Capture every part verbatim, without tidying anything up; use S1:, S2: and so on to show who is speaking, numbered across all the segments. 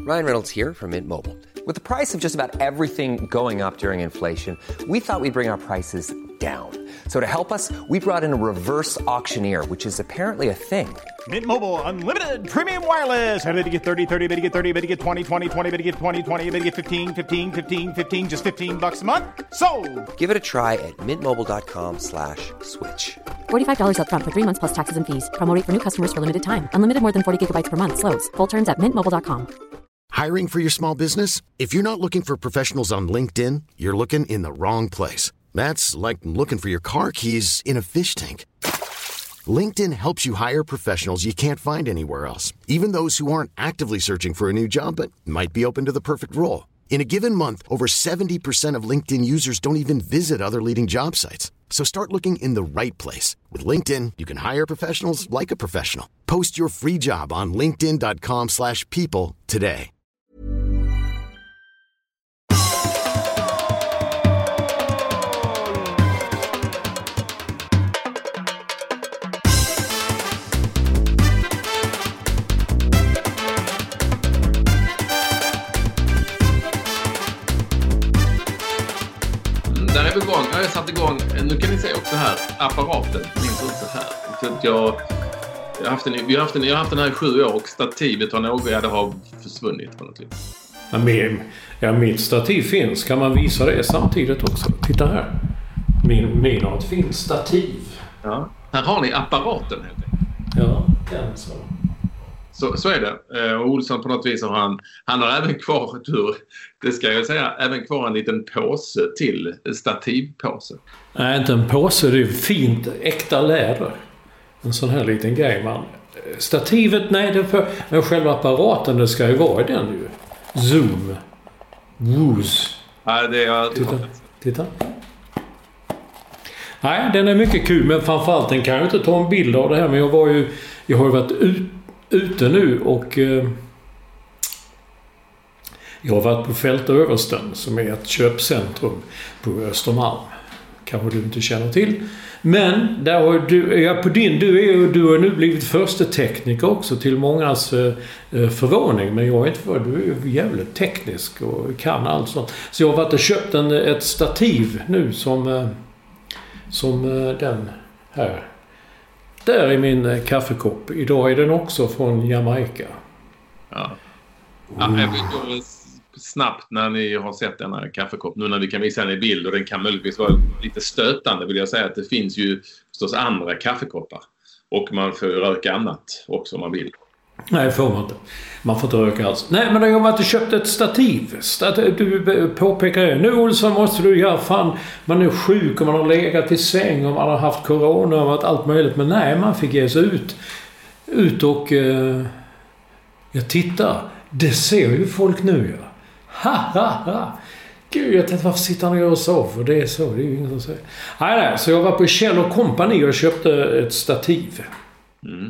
S1: Ryan Reynolds here from Mint Mobile. With the price of just about everything going up during inflation, we thought we'd bring our prices down. So to help us, we brought in a reverse auctioneer, which is apparently a thing.
S2: Mint Mobile Unlimited Premium Wireless. How to get thirty, thirty, how to get thirty, how to get twenty, twenty, twenty, how to get twenty, twenty, how to get fifteen, fifteen, fifteen, fifteen, just fifteen bucks a month? Sold!
S1: Give it a try at mintmobile.com slash switch.
S3: forty-five dollars up front for three months plus taxes and fees. Promo rate for new customers for limited time. Unlimited more than forty gigabytes per month. Slows full terms at mint mobile dot com.
S4: Hiring for your small business? If you're not looking for professionals on LinkedIn, you're looking in the wrong place. That's like looking for your car keys in a fish tank. LinkedIn helps you hire professionals you can't find anywhere else, even those who aren't actively searching for a new job but might be open to the perfect role. In a given month, over seventy percent of LinkedIn users don't even visit other leading job sites. So start looking in the right place. With LinkedIn, you can hire professionals like a professional. Post your free job on linkedin.com slash people today.
S5: Där är vi igång. Jag har satt igång. Nu kan ni se också här. Apparaten finns också här. Så att jag, jag, har haft den, vi har haft den, jag har haft den här i sju år och stativet har något jag har försvunnit på något vis.
S6: Ja, min, ja, mitt stativ finns. Kan man visa det samtidigt också? Titta här. Min, min har ett fint stativ.
S5: Ja. Här har ni apparaten helt enkelt.
S6: Ja, den så.
S5: Så, så är det. Och Olsson på något vis har han, han har även kvar, tur, det ska jag säga, även kvar en liten påse till, stativpåse.
S6: Nej, inte en påse, det är fint, äkta läder. En sån här liten grej man. Stativet, nej, det är för, men själva apparaten, det ska ju vara den ju. Zoom. Woos.
S5: Ja, det är...
S6: Titta, titta. Nej, den är mycket kul, men framförallt den kan jag inte ta en bild av det här, men jag var ju, jag har ju varit ut ute nu och eh, jag har varit på Fältöversten som är ett köpcentrum på Östermalm. Kanske du inte känner till. Men där har du, ja, på din, du, är, du har nu blivit första tekniker också till mångas eh, förvåning. Men jag är inte för, du är ju jävligt teknisk och kan allt sånt. Så jag har varit och köpt en, ett stativ nu som, eh, som eh, den här. Där är min kaffekopp. Idag är den också från Jamaica.
S5: Ja. Ja, jag vill snabbt när ni har sett den här kaffekopp. Nu när vi kan visa den i bild och den kan möjligtvis vara lite stötande vill jag säga att det finns ju förstås andra kaffekoppar. Och man får röka annat också om man vill.
S6: Nej, får man inte. Man får inte röka alls. Nej, men jag har varit och köpt ett stativ. Du påpekar det. Nu Olsson måste du göra fan. Man är sjuk och man har legat i säng och man har haft corona och allt möjligt. Men nej, man fick ge sig ut. Ut och... Uh, jag tittar. Det ser ju folk nu, ja. Ha, ha, ha. Gud, jag tänkte varför sitter han och gör så? För det är så, det är ju ingen som säger. Nej, nej. Så jag var på Kjell och Company och köpte ett stativ. Mm.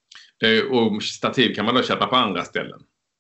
S5: Och stativ kan man då köpa på andra ställen.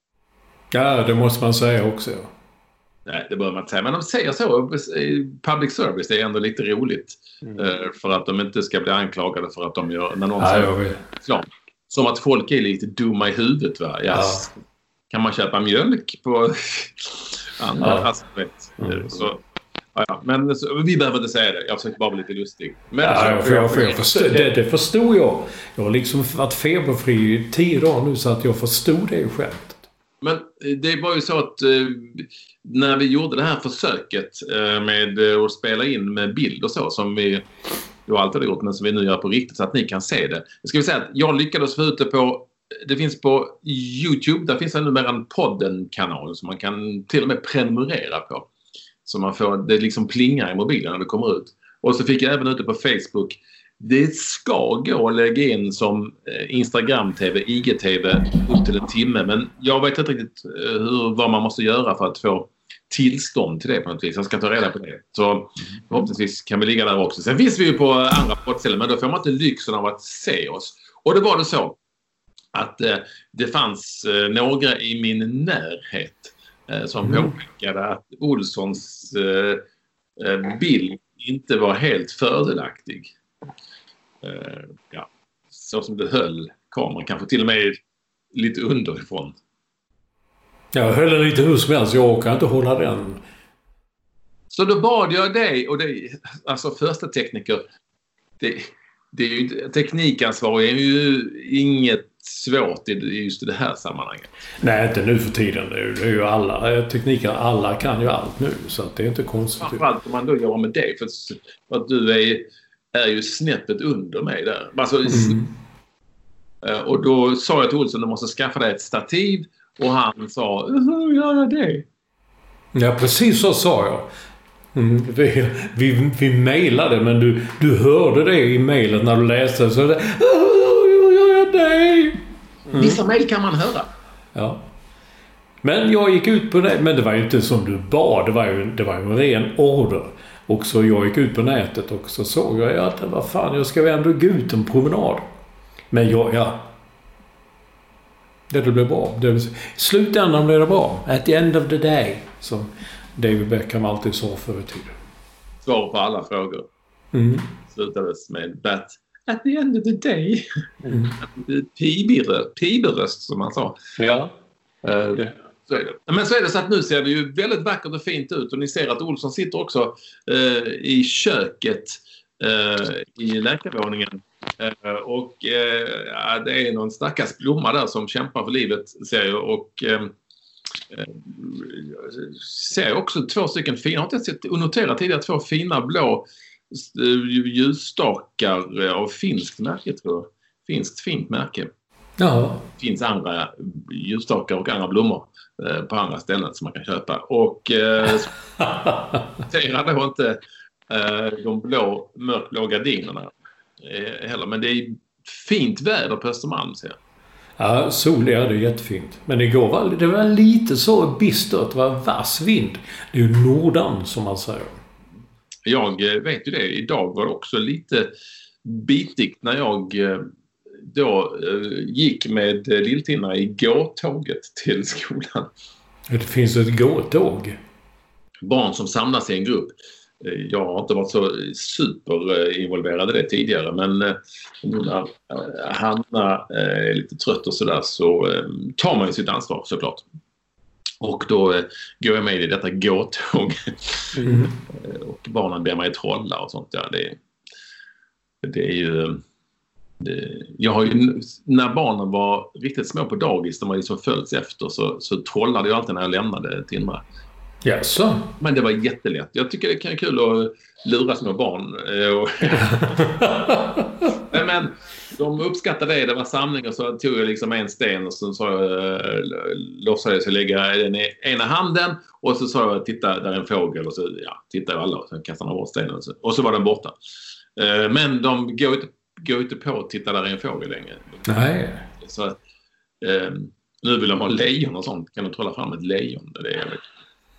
S6: Ja, det måste man säga också. Ja.
S5: Nej, det bör man inte säga. Men de säger så. Public service är ändå lite roligt. Mm. För att de inte ska bli anklagade för att de gör... När någon
S6: ja,
S5: säger, ja, som att folk är lite dumma i huvudet. Va? Yes. Ja. Kan man köpa mjölk på andra ja. aspekt? Mm. Så... Ja, men så, vi behöver inte säga det. Jag försöker bara bli lite lustig. Men
S6: ja, jag, jag, jag, jag förstod, det, det förstod jag. Jag har liksom varit feberfri i tio dagar nu så att jag förstod det skämt.
S5: Men det var ju så att eh, när vi gjorde det här försöket eh, med eh, att spela in med bild och så som vi då alltid har gjort men som vi nu gör på riktigt så att ni kan se det. Jag ska säga att jag lyckades få ut det på det finns på YouTube. Där finns det numera en podden-kanal som man kan till och med prenumerera på. Så man får, det liksom plingar i mobilen när det kommer ut. Och så fick jag även ute på Facebook. Det ska gå att lägga in som Instagram-T V, I G-T V upp till en timme. Men jag vet inte riktigt hur, vad man måste göra för att få tillstånd till det på något vis. Jag ska ta reda på det. Så förhoppningsvis kan vi ligga där också. Sen finns vi ju på andra poddställen men då får man inte lyxen av att se oss. Och det var det så att eh, det fanns eh, några i min närhet som mm. påpekade att Olssons eh, bild inte var helt fördelaktig. Eh, ja, så som det höll kameran, kanske till och med lite underifrån.
S6: Jag höll den lite hur som helst. Jag orkar inte hålla den.
S5: Så då bad jag dig, och det, alltså första tekniker, det, det är ju, teknikansvar är ju inget svårt i just det här sammanhanget.
S6: Nej, inte nu för tiden. Det är, det är ju alla tekniker, alla kan ju allt nu, så att det är inte konstigt.
S5: Framförallt om man då gör med dig, för, för att du är, är ju snäppet under mig där. Alltså, mm. Och då sa jag till Olsson, du måste skaffa dig ett stativ, och han sa, hur gör jag det?
S6: Ja, precis så sa jag. Mm, vi, vi, vi mejlade, men du, du hörde det i mejlet när du läste, så det, hur gör jag det?
S5: Mm. Vissa mejl kan man höra.
S6: Ja. Men jag gick ut på det, men det var ju inte som du bad, det var ju, det var ju en ren order. Och så jag gick ut på nätet och så såg jag att vad fan, jag ska väl ändå gå ut en promenad. Men jag, ja. Det blev bra. Det, slutändan blev det bra. At the end of the day. Som David Beckham alltid sa förr i tiden.
S5: Svar på alla frågor.
S6: Mm.
S5: Slutades med but at the end of the day. Mm. Piberöst som man sa.
S6: Ja.
S5: Uh, så är det. Men så är det så att nu ser det ju väldigt vackert och fint ut. Och ni ser att Olsson sitter också uh, i köket uh, i läkarvåningen. Uh, och uh, ja, det är någon stackars blomma där som kämpar för livet, ser jag. Och uh, uh, ser jag också två stycken fina, jag har inte sett och noterat tidigare, två fina blå uh, ljusstakar uh, av finskt märke, tror jag. Finskt fint märke.
S6: Ja.
S5: Det finns andra ljusstakar och andra blommor uh, på andra ställen som man kan köpa. Och uh, ser jag då inte uh, de blå, mörkblå gardinerna heller, men det är fint väder på Östermalm, ser jag.
S6: Ja, sol är det jättefint. Men igår var det var lite så bistert, det var vass vind. Det är ju nordan som man säger. Jag
S5: vet ju det. Idag var det också lite bitigt när jag då gick med lilltinnar i gåtåget till skolan.
S6: Det finns ett gåtåg.
S5: Barn som samlas i en grupp. Jag har inte varit så superinvolverad i det tidigare, men nu när Hanna är lite trött och sådär, så tar man ju sitt ansvar såklart. Och då går jag med i detta gåtåg. Mm. Och barnen ber mig trolla och sånt. Ja, det, det är ju... Det, jag har ju, när barnen var riktigt små på dagis, de var ju så följts efter, så, så trollade jag alltid när jag lämnade Tindra.
S6: Yes.
S5: Men det var jättelätt. Jag tycker det kan vara kul att lura små barn. Men de uppskattade det. Det var samling, och så tog jag liksom en sten och så sa jag, låtsades jag lägga den i ena handen, och så sa jag, titta där är en fågel, och så ja, tittade alla och så kastade de bort stenen, och så, och så var den borta. Men de går inte, går inte på att titta där är en fågel längre.
S6: Nej.
S5: Så eh, nu vill de ha lejon och sånt. Kan de trolla fram ett lejon? Det är jag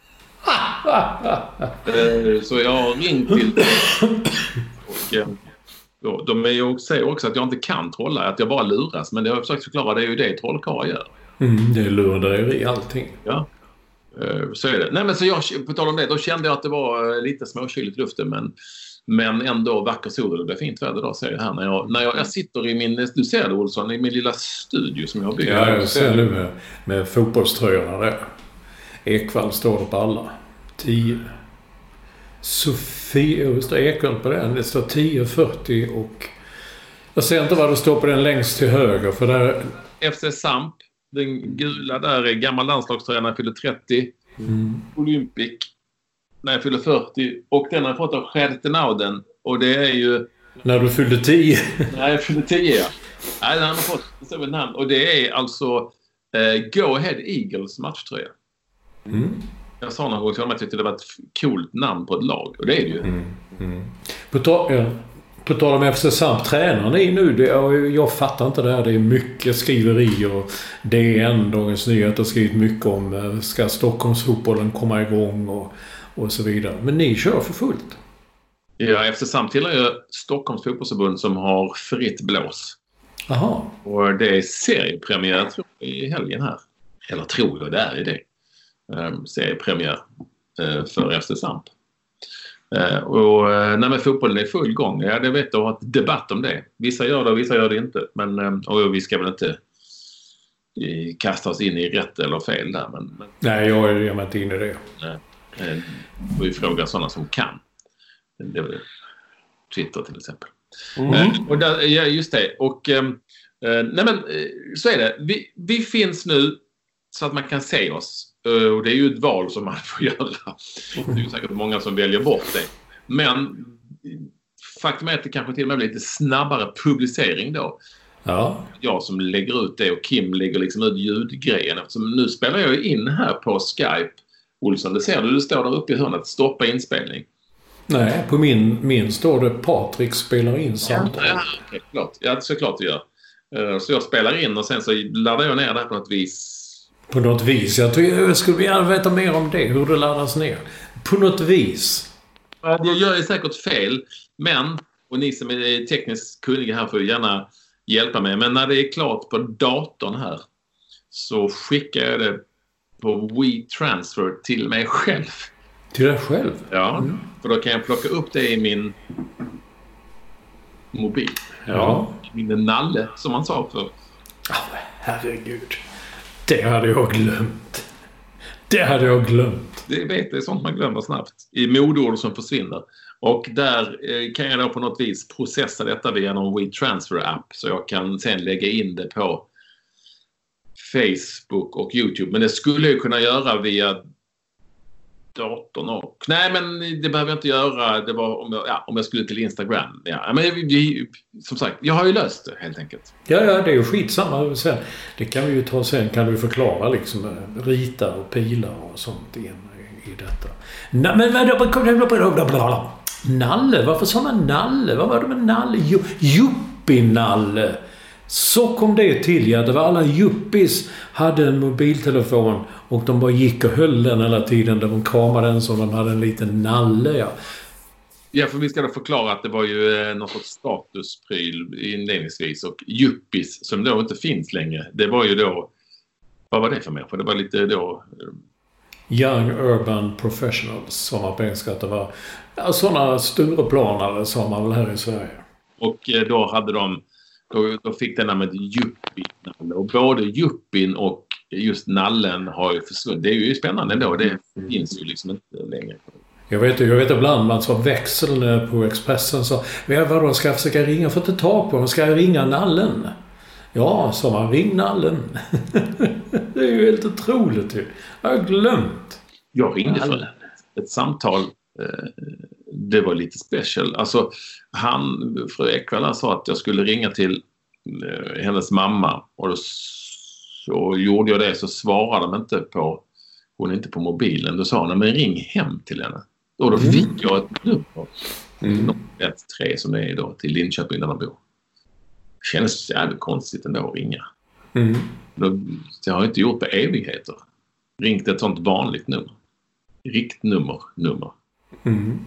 S5: så jag har ringt till och då, de är ju, säger också att jag inte kan trolla, att jag bara luras, men det har jag försökt förklara, det är ju det trollkarlar gör.
S6: Mm, det är lurendrejeri allting.
S5: Ja, så är det. Nej, men så jag, på tal om det, då kände jag att det var lite småkyligt i luften, men, men ändå vacker sol, och det är fint väder då, ser jag här när jag, när jag, jag sitter i min, du ser det Olsson, i min lilla studio som jag bygger.
S6: Ja, jag ser nu med, med fotbollströjorna där. Ekvall står det på alla. tio. Sofie, just det, Ekvall på den. Det står tio fyrtio, och jag ser inte vad det står på den längst till höger. För där...
S5: F C Samp, den gula där är gammal landslagstränare, fyller trettio.
S6: Mm.
S5: Olympic, när jag fyller fyrtio. Och den har jag fått av Schertenauden. Och det är ju...
S6: När du fyllde tio.
S5: Nej, jag fyllde tio, ja. Nej, den har fått så ett namn. Och det är alltså eh, Go Ahead Eagles matchtröja.
S6: Mm.
S5: Jag sa någon gång till honom att jag tyckte det var ett coolt namn på ett lag. Och det är det ju.
S6: Mm. Mm. På, ta- ja. på tal om F C Samp, tränaren är nu. Det, jag, jag fattar inte det här. Det är mycket skriverier. Och D N, Dagens Nyheter, har skrivit mycket om ska Stockholmsfotbollen komma igång och, och så vidare. Men ni kör för fullt.
S5: Ja, F C Samp tillhör ju Stockholms fotbollsförbund som har fritt blås.
S6: Aha.
S5: Och det är seriepremiär, tror jag, i helgen här. Eller tror jag, det är det. Um, seriepremiär uh, för F C Samp. Uh, och uh, när med fotbollen är full gång, ja, det vet jag, har ett debatt om det. Vissa gör det och vissa gör det inte. Men, um, och vi ska väl inte kasta oss in i rätt eller fel där. Men, men,
S6: nej, jag ger mig inte in i det.
S5: Nej, eh, vi frågar sådana som kan. Det är väl Twitter till exempel. Mm. Eh, och där, ja, just det. Och eh, nej men så är det. Vi, vi finns nu så att man kan se oss. Och det är ju ett val som man får göra. Det är ju säkert många som väljer bort det. Men faktum är att det kanske till och med blir lite snabbare publicering då.
S6: Ja.
S5: Jag som lägger ut det och Kim lägger liksom ut ljudgrejen. Eftersom nu spelar jag in här på Skype. Olsson, det ser du, det står där uppe i hörnet. Stoppa inspelning.
S6: Nej, på min, min står det Patrik spelar in samtal.
S5: Ja, okay, klart. Ja, såklart det gör. Så jag spelar in och sen så laddar jag ner det på något vis.
S6: På något vis. Jag, tror, jag skulle gärna veta mer om det. Hur det laddas ner. På något vis.
S5: Ja, jag gör säkert fel. Men, och ni som är tekniskt kunniga här får gärna hjälpa mig. Men när det är klart på datorn här så skickar jag det på WeTransfer till mig själv.
S6: Till dig själv?
S5: Ja, mm. För då kan jag plocka upp det i min mobil.
S6: Ja.
S5: Min nalle, som man sa för.
S6: Oh, herregud. Det hade jag glömt. Det hade jag glömt.
S5: Det vet det är sånt man glömmer snabbt. I modord som försvinner. Och där eh, kan jag då på något vis processa detta via någon WeTransfer-app. Så jag kan sen lägga in det på Facebook och YouTube. Men det skulle jag kunna göra via datorn och... Nej, men det behöver jag inte göra. Det var om jag, ja, om jag skulle till Instagram. Ja, men vi, som sagt, jag har ju löst det helt enkelt.
S6: Ja, ja, det är ju skitsamma sen. Det kan vi ju ta sen. Kan du förklara liksom rita och pila och sånt igen i, i detta. Nej, men vad... Nalle? Varför sa man Nalle? Vad var det med Nalle? Juppinalle. Så kom det till, ja. Det var alla juppis hade en mobiltelefon och de bara gick och höll den hela tiden. De kramade den som de hade en liten nalle, ja.
S5: Ja, för vi ska då förklara att det var ju eh, någon sorts statuspryl inledningsvis. Och juppis, som då inte finns längre, det var ju då... Vad var det för mig? För det var lite då...
S6: Young Urban Professionals, som man på engelska att det var. Ja, sådana Stureplanare som man väl här i Sverige.
S5: Och eh, då hade de... Då, då fick den namnet Juppin. Och både Juppin och just nallen har ju försvunnit. Det är ju spännande ändå. Det finns ju liksom inte längre.
S6: Jag vet, jag vet ibland man sa växeln på Expressen så vadå, ska jag försöka ringa för att ta tag på dem? Ska jag ringa nallen? Ja, så man ring nallen. Det är ju helt otroligt. Jag har glömt.
S5: Jag ringde för ett, ett samtal. Det var lite special. Alltså, han, fru Ekvall sa att jag skulle ringa till hennes mamma. Och då så gjorde jag det, så svarade de inte på, hon är inte på mobilen. Då sa hon, men ring hem till henne. Och då fick jag ett nummer. Mm. ett tre som är då till Linköping där man bor. Det kändes jävligt konstigt ändå att ringa.
S6: Mm.
S5: Det har jag inte gjort på evigheter. Ringt ett sånt vanligt nummer. Riktnummer, nummer.
S6: Mm.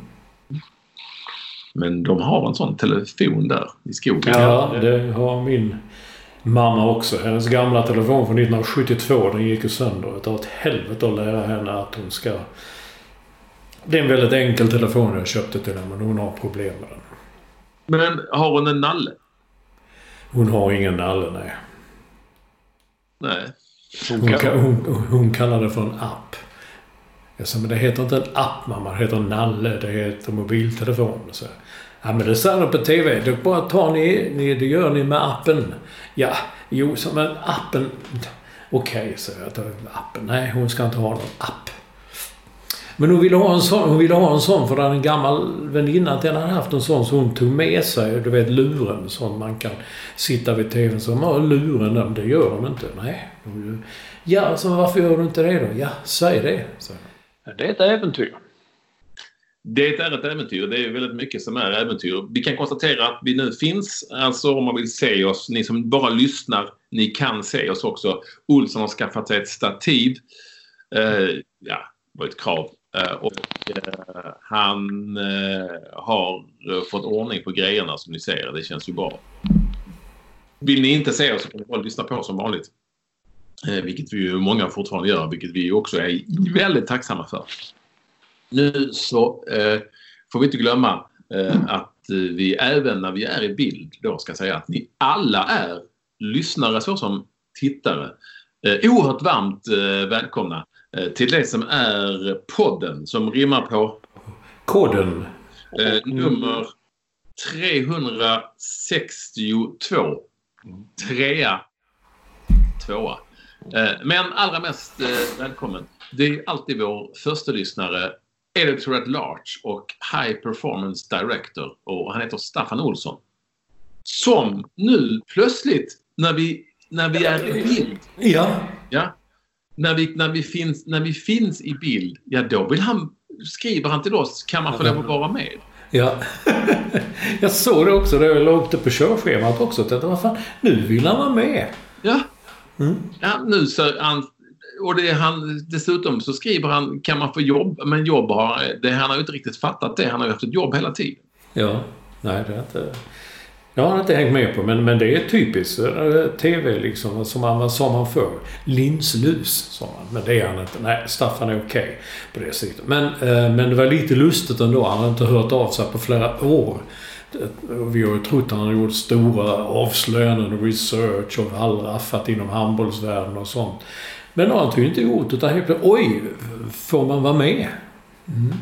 S5: Men de har en sån telefon där i skogen.
S6: Ja, det har min mamma också. Hennes gamla telefon från nittonhundrasjuttiotvå, den gick ju sönder. Det var ett helvete att lära henne att hon ska... Det är en väldigt enkel telefon jag köpte till henne, men hon har problem med den.
S5: Men har hon en nalle?
S6: Hon har ingen nalle, nej.
S5: Nej.
S6: Hon, hon, hon, hon kallar det för en app. Sa, men det heter inte en app, mamma. Det heter nalle. Det heter mobiltelefon. Så, ja, men det står på tv. Det bara tar ni, ni, det gör ni med appen. Ja, jo, så, men appen... Okej, okay, så jag tar appen. Nej, hon ska inte ha någon app. Men hon ville ha en sån, hon ville ha en sån för det är en gammal väninna att den hade haft en sån så hon tog med sig, du vet, luren, sån man kan sitta vid tvn så man luren, det gör de inte. Nej. Ja, så varför gör du inte det då? Ja, säg det. Så.
S7: Det är ett äventyr.
S5: Det är ett äventyr. Det är väldigt mycket som är äventyr. Vi kan konstatera att vi nu finns. Alltså om man vill se oss. Ni som bara lyssnar, ni kan se oss också. Olsson har skaffat sig ett stativ. Uh, ja, det var ett krav. Uh, och uh, han uh, har fått ordning på grejerna som ni ser. Det känns ju bra. Vill ni inte se oss så kan ni bara lyssna på som vanligt. Uh, vilket vi ju många fortfarande gör. Vilket vi också är väldigt tacksamma för. Nu så eh, får vi inte glömma eh, att eh, vi även när vi är i bild då ska säga att ni alla är lyssnare så som tittare. Eh, oerhört varmt eh, välkomna eh, till det som är podden som rimmar på
S6: koden.
S5: Eh, nummer trehundrasextiotvå. Trea. Tvåa. Eh, men allra mest eh, välkommen. Det är alltid vår första lyssnare, Editor at Large och High Performance Director. Och han heter Staffan Olsson. Som nu plötsligt, när vi, när vi är i bild.
S6: Ja.
S5: Ja. När vi, när, vi finns, när vi finns i bild, ja då vill han, skriver han till oss, kan man få lov att vara med?
S6: Ja, jag såg det också. Det låg på körschemat också. Jag vad fan, nu vill han vara med.
S5: Ja,
S6: mm.
S5: ja nu så han, och det han, dessutom så skriver han, kan man få jobb? Men jobb har, det, han har ju inte riktigt fattat det. Han har ju haft ett jobb hela tiden.
S6: Ja, nej det är inte... Jag har inte hängt med på, men, men det är typiskt tv liksom, som man sa man för. Linslus, sa man. Men det är han inte. Nej, Staffan är okej okay på det sättet. Men, eh, men det var lite lustigt ändå. Han har inte hört av sig på flera år. Vi har ju trott att han har gjort stora avslöjanden och research och allraffat inom handbollsvärlden och sånt. Men det har han ju inte gjort, utan helt plötsligt, oj, får man vara med? Mm.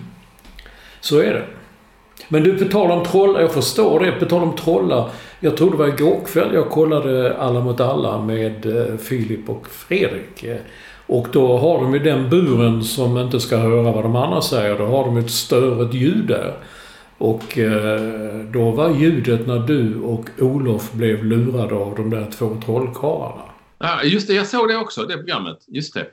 S6: Så är det. Men du, på tal om trollar, jag förstår det, på tal om trollar, jag tror det var igår kväll jag kollade Alla mot alla med Filip och Fredrik. Och då har de ju den buren som inte ska höra vad de andra säger, då har de ett större ljud där. Och då var ljudet när du och Olof blev lurade av de där två trollkarlarna.
S5: Ja, just det, jag såg det också, det programmet, just det.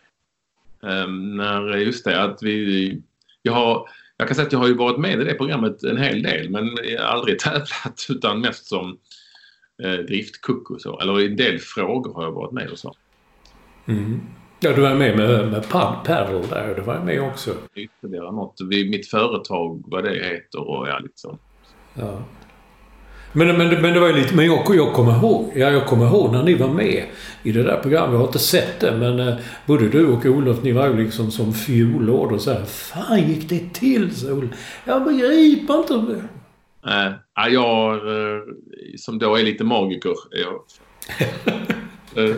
S5: Um, när, just det, att vi, jag har... Jag kan säga att jag har ju varit med i det programmet en hel del, men aldrig tävlat utan mest som eh, driftkuck och så. Eller i en del frågor har jag varit med och så.
S6: Mm. Ja, du var med med, med paddle där, du var med också.
S5: Ytterligare något, vid mitt företag, vad det heter och ja, liksom.
S6: Ja. Men, men, men det var ju lite, men jag, jag kommer ihåg, ja, jag kommer ihåg när ni var med i det där programmet. Jag har inte sett det, men eh, både du och Olof, ni var ju liksom som fjolår och så här, fan gick det till så? Jag begriper inte det.
S5: Äh, jag, eh, som då är lite magiker, jag, eh,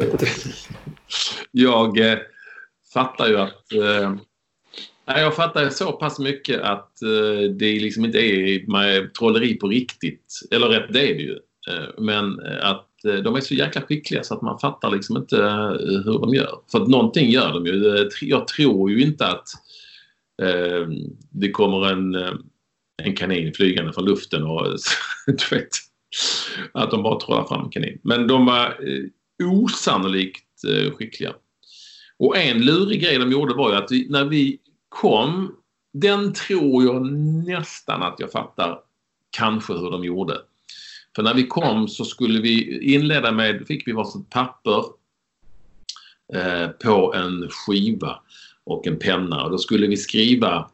S5: jag eh, fattar ju att eh, jag fattar så pass mycket att eh, det liksom inte är med trolleri på riktigt. Eller rätt, det är det ju. Eh, men att eh, de är så jäkla skickliga så att man fattar liksom inte eh, hur de gör. För att någonting gör de ju. Jag tror ju inte att eh, det kommer en, en kanin flygande från luften och du vet, att de bara trollar fram en kanin. Men de var eh, osannolikt eh, skickliga. Och en lurig grej de gjorde var ju att vi, när vi kom, den tror jag nästan att jag fattar kanske hur de gjorde. För när vi kom så skulle vi inleda med, fick vi varsitt papper eh, på en skiva och en penna. Och då skulle vi skriva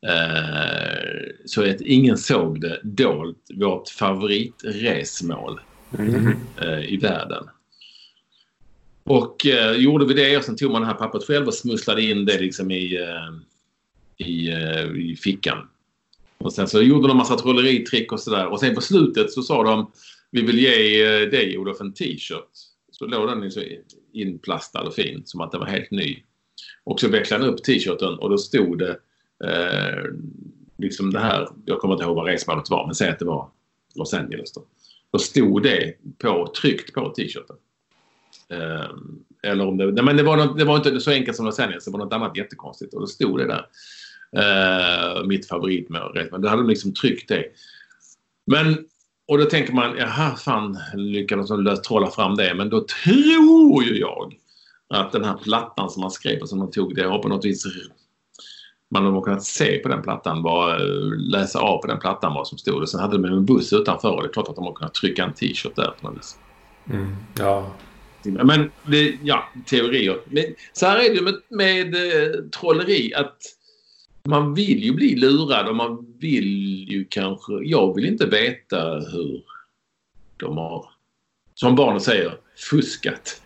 S5: eh, så att ingen såg det dolt, vårt favoritresmål mm. eh, i världen. Och eh, gjorde vi det och sen tog man det här pappret själv och smusslade in det liksom i, eh, i, eh, i fickan. Och sen så gjorde de en massa trolleritrick och sådär. Och sen på slutet så sa de, vi vill ge eh, dig Olof en t-shirt. Så låg den så inplastad och fin som att den var helt ny. Och så vecklade han upp t-shirten och då stod det eh, liksom det här, jag kommer inte ihåg vad resmålet var, men säg att det var Los Angeles då. Då stod det på, tryckt på t-shirten. Eh, eller om det, nej, men det var, något, det var inte så enkelt som Los Angeles, det var något annat jättekonstigt och då stod det där eh, mitt favoritmål, men då hade de liksom tryckt det. Men, och då tänker man, jaha fan, lyckades de lösa trolla fram det, men då tror ju jag att den här plattan som man skrev och som de tog, det har på något vis man har kunnat se på den plattan, bara läsa av på den plattan vad som stod och sen hade de en buss utanför och det är klart att de har kunnat trycka en t-shirt där på något vis.
S6: Mm, ja.
S5: Men det, ja, teorier. Men så här är det med, med eh, trolleri att man vill ju bli lurad och man vill ju kanske, jag vill inte veta hur de har, som barnen säger, fuskat.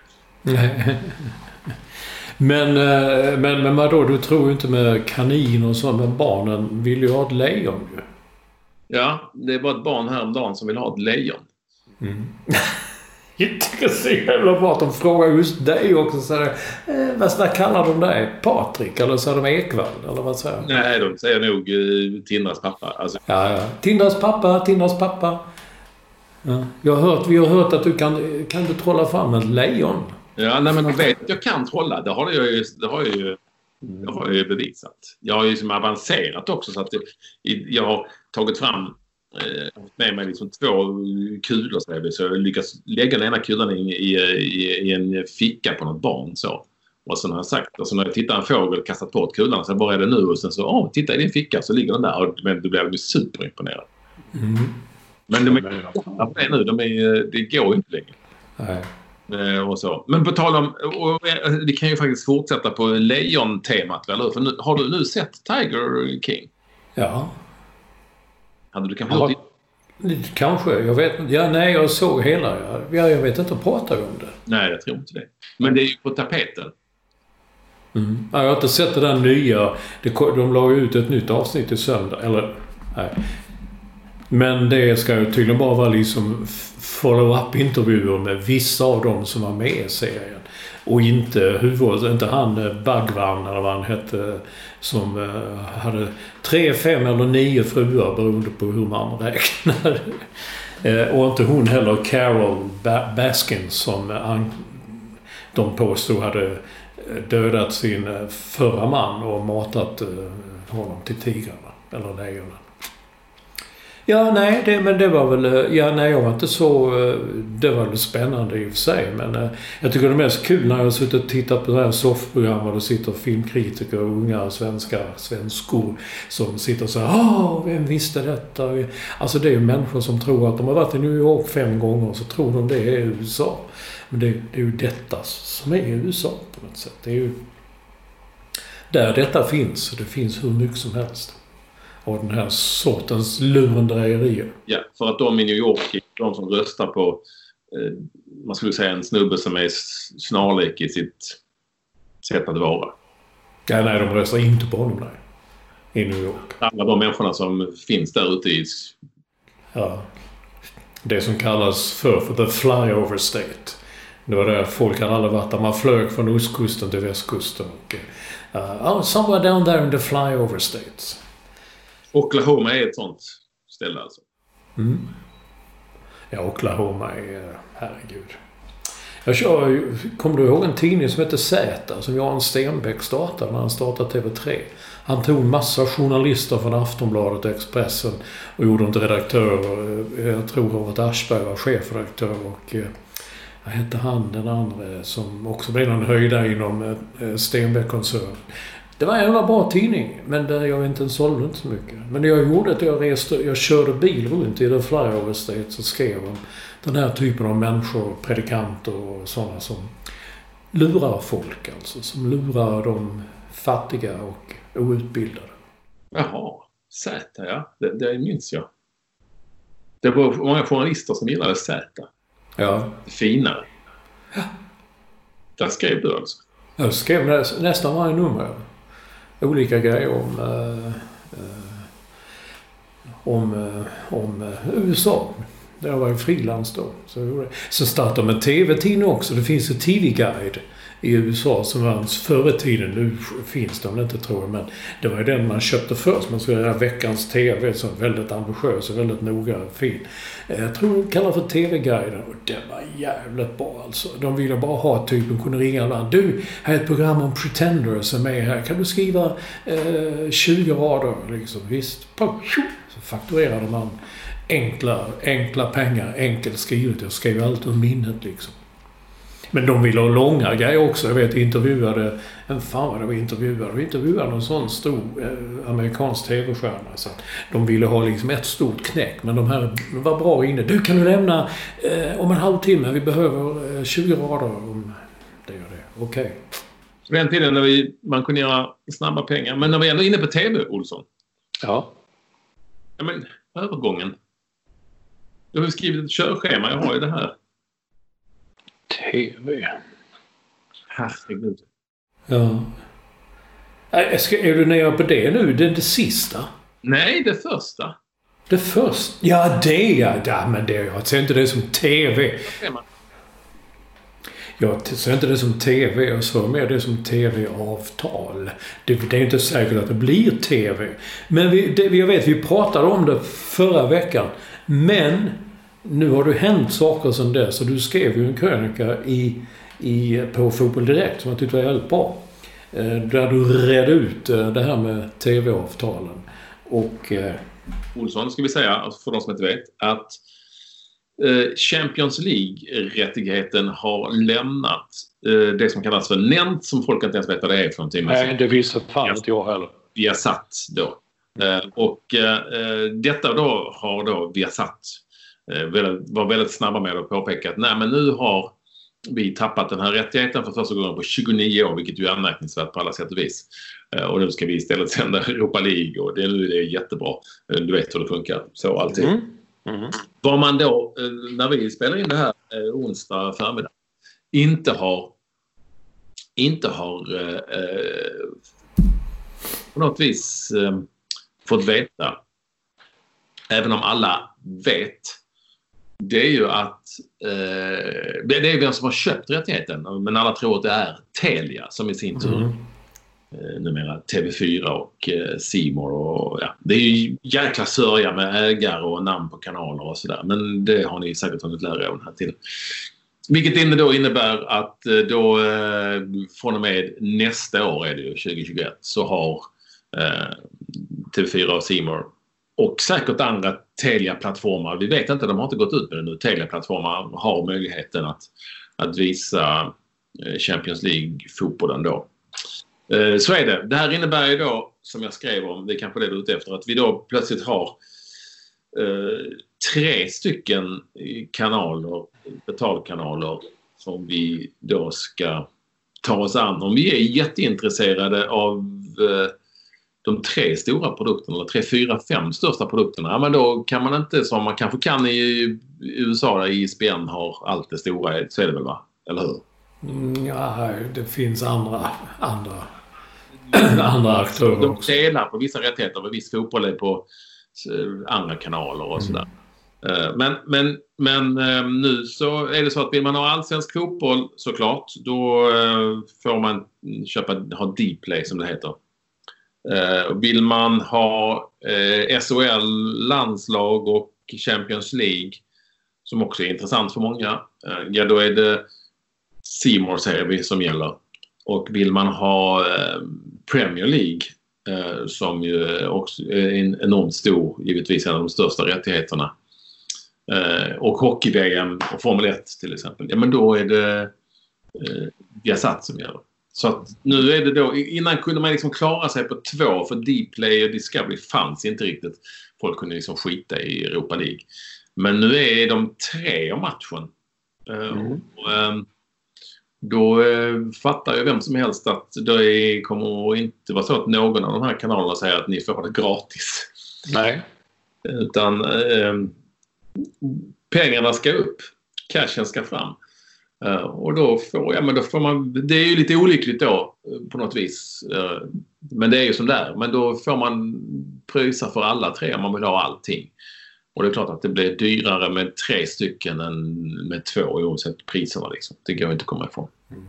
S6: men, men, men vadå, du tror ju inte med kanin och så, men barnen vill ju ha ett lejon ju.
S5: Ja, det var ett barn häromdagen som vill ha ett lejon.
S6: Mm. Jag tycker så jävla bra att de frågar just dig också. Så här, eh, vad, vad kallar de dig? Patrik? Eller så är de Ekvall? Eller vad säger de?
S5: Nej, de säger nog uh, Tindras pappa. Alltså.
S6: Ja, ja. Tindras pappa, Tindras pappa. Ja. Jag har hört, vi har hört att du kan, kan du trolla fram ett lejon.
S5: Ja, nej, men de vet att jag kan trolla. Det har jag ju, det har jag ju, det har jag ju bevisat. Jag har ju liksom avancerat också. Så att det, jag har tagit fram eh, med mig liksom två kulor. Så jag, så jag lyckas lägga den ena kulan i, i, i, i en ficka på något barn. Så. Och sen har jag sagt, och så när jag tittar en fågel kastat på ett kulan, så bara är det nu och sen så, åh, titta i din ficka så ligger den där. Och, men du blir superimponerad. Mm. Men de är, ja, det, är nu, de är, det går inte längre.
S6: Nej.
S5: Och så. Men på tal om, och vi kan ju faktiskt fortsätta på lejon-temat, eller? För nu, har du nu sett Tiger King?
S6: Ja.
S5: Hade du kanske
S6: ja,
S5: gjort
S6: det? Kanske, jag vet inte. Ja, nej, jag såg hela. Jag, jag vet inte att prata om det.
S5: Nej, jag tror inte det. Men det är ju på tapeten.
S6: Mm. Ja, jag har inte sett det där nya. Det, de la ut ett nytt avsnitt i söndag. Eller, nej. Men det ska ju tydligen bara vara liksom follow-up-intervjuer med vissa av dem som var med i serien. Och inte huvud, inte han Bhagwan eller vad han hette, som uh, hade tre, fem eller nio fruar beroende på hur man räknar. uh, och inte hon heller, Carol ba- Baskin, som uh, de påstod hade dödat sin förra man och matat uh, honom till tigrarna eller lejonen. Ja, nej, det, men det var väl... Ja, nej, jag var inte så... Det var väl spännande i och för sig, men eh, jag tycker det är mest kul när jag har suttit och tittat på det här soffprogram och det sitter filmkritiker och unga svenska svenskor som sitter och säger åh, vem visste detta? Alltså det är ju människor som tror att de har varit i New York fem gånger så tror de det är U S A. Men det, det är ju detta som är U S A på något sätt. Det är ju... Där detta finns, det finns hur mycket som helst. Och den här sortens lurendrejerier.
S5: Ja, för att de i New York, de som röstar på, eh, man skulle säga en snubbe som är snarlik i sitt sätt att vara.
S6: Ja, nej, de röstar inte på honom, nej. I New York.
S5: Alla de människorna som finns där ute i...
S6: Ja. Det som kallas för, för the flyover state. Det var där folk hade aldrig varit där. Man flög från ostkusten till västkusten. Och, uh, oh, somewhere down there in the flyover states.
S5: Oklahoma är ett sånt ställe alltså.
S6: Mm. Ja, Oklahoma är... Herregud. Jag kör, kommer du ihåg en tidning som heter Z som Jan Stenbeck startade när han startade T V tre? Han tog massa journalister från Aftonbladet och Expressen och gjorde dem till redaktörer. Jag tror Robert Aschberg var chefredaktör och vad hette han den andra som också blev en höjda inom Stenbeck-koncernen. Det var en jävla bra tidning, men där jag inte ens sålde inte så mycket. Men det jag gjorde att jag reste, jag körde bil runt i The Flyover State och skrev om den här typen av människor, predikanter och sådana som lurar folk alltså. Som lurar de fattiga och outbildade.
S5: Jaha, Z, ja. Det, det minns jag. Det var många journalister som gillade Z.
S6: Ja.
S5: Finare. Ja. Där skrev du alltså?
S6: Jag skrev nä, nästan varje nummer. Olika grejer om eh, eh, om, eh, om eh, U S A. Jag var ju frilans då. Så, så startade med T V-tidning också. Det finns en T V-guide i U S A som var förr i tiden. Nu finns de inte, tror jag. Men det var ju den man köpte först. Man skulle göra veckans T V som väldigt ambitiös och väldigt noga fin. Jag tror de kallar för T V-guiden. Och det var jävligt bra alltså. De ville bara ha typen, kunde ringa alla. Du, här är ett program om pretenders som är här. Kan du skriva eh, tjugo rader? Liksom. Visst. Så fakturerade man enkla, enkla pengar. Enkelt skrivet. Jag skrev allt ur minnet liksom. Men de ville ha långa grejer också. Jag vet, intervjuade... En fan vad det var intervjuade. De intervjuade någon sån stor eh, amerikansk tv-stjärna. Så att de ville ha liksom ett stort knäck. Men de här var bra inne. Du, kan du lämna eh, om en halvtimme? Vi behöver eh, tjugo rader om det gör det. Okej. Okay.
S5: På den tiden när vi, man kunde göra snabba pengar. Men när vi ändå är inne på tv, Olsson.
S6: Ja.
S5: Ja, men övergången. Du har skrivit ett körschema. Jag har ju det här.
S6: T V.
S5: Herregud.
S6: Ja. Ska, är du nere på det nu? Det är det sista?
S5: Nej, det första.
S6: Det första? Ja, det ja. ja men det, jag ser inte det som T V. Jag ser inte det som tv, jag ser mer det som tv-avtal. Det, det är inte säkert att det blir tv. Men vi, det, jag vet, vi pratade om det förra veckan. Men nu har det hänt saker som det. Så du skrev ju en krönika i, i, på Fotboll Direkt som jag tyckte var väldigt bra. Där du redde ut det här med tv-avtalen. Och...
S5: Olsson, ska vi säga, för de som inte vet, att Champions League-rättigheten har lämnat det som kallas för N E N T, som folk inte ens vet vad det är för någonting.
S6: Nej, det visste fan inte jag heller.
S5: Viasat då. Och detta då har då Viasat var väldigt snabba med att påpeka att nej, men nu har vi tappat den här rättigheten för första gången på tjugonio år, vilket ju är anmärkningsvärt på alla sätt och vis. Och nu ska vi istället sända Europa League och det är jättebra. Du vet hur det funkar. Så alltid. Mm. Mm. Vad man då, när vi spelar in det här onsdag förmiddag, inte har inte har eh, på något vis eh, fått veta, även om alla vet, det är ju att eh, det är vem som har köpt rättigheten, men alla tror att det är Telia som i sin tur mm. eh, numera T V fyra och eh, C More och ja, det är ju jäkla sörja med ägare och namn på kanaler och sådär, men det har ni säkert hunnit lära er om här till. Vilket då innebär att då eh, från och med nästa år är det ju tjugohundratjugoett så har eh, T V fyra och C More och säkert andra Telia-plattformar, vi vet inte, de har inte gått ut med det nu, Telia-plattformar har möjligheten att, att visa Champions League-fotbollen då. Eh, så är det. Det här innebär ju då, som jag skrev om, det är kanske det du är ute efter, att vi då plötsligt har eh, tre stycken kanaler, betalkanaler som vi då ska ta oss an. Om vi är jätteintresserade av eh, de tre stora produkterna, eller tre, fyra, fem största produkterna, ja, men då kan man inte, som man kanske kan i, i U S A där I S B N har allt det stora, så är det väl, va? Eller hur?
S6: Mm, ja, det finns andra andra, andra aktörer
S5: de också. De delar på vissa rättigheter och viss fotboll är på andra kanaler och sådär. Mm. Men, men, men nu så är det så att vill man ha allsvensk fotboll såklart, då får man köpa, ha Dplay som det heter. Vill man ha S H L, landslag och Champions League, som också är intressant för många, ja, då är det C More säger vi som gäller. Och vill man ha Premier League, som ju också är enormt stor, givetvis en av de största rättigheterna, och hockey-V M och Formel ett till exempel, ja, men då är det eh, Viasat som gäller. Så att nu är det då, innan kunde man liksom klara sig på två, för Dplay och Discovery fanns inte riktigt. Folk kunde liksom skita i Europa League. Men nu är de tre om matchen. Mm. Och, eh, då eh, fattar ju vem som helst att det kommer inte vara så att någon av de här kanalerna säger att ni får det gratis.
S6: Nej.
S5: Utan eh, pengarna ska upp, cashen ska fram. Uh, och då får, ja, men då får man, det är ju lite olyckligt då på något vis. Uh, men det är ju som där. Men då får man pröjsa för alla tre om man vill ha allting. Och det är klart att det blir dyrare med tre stycken än med två, oavsett priserna liksom. Det går inte att komma ifrån. Mm.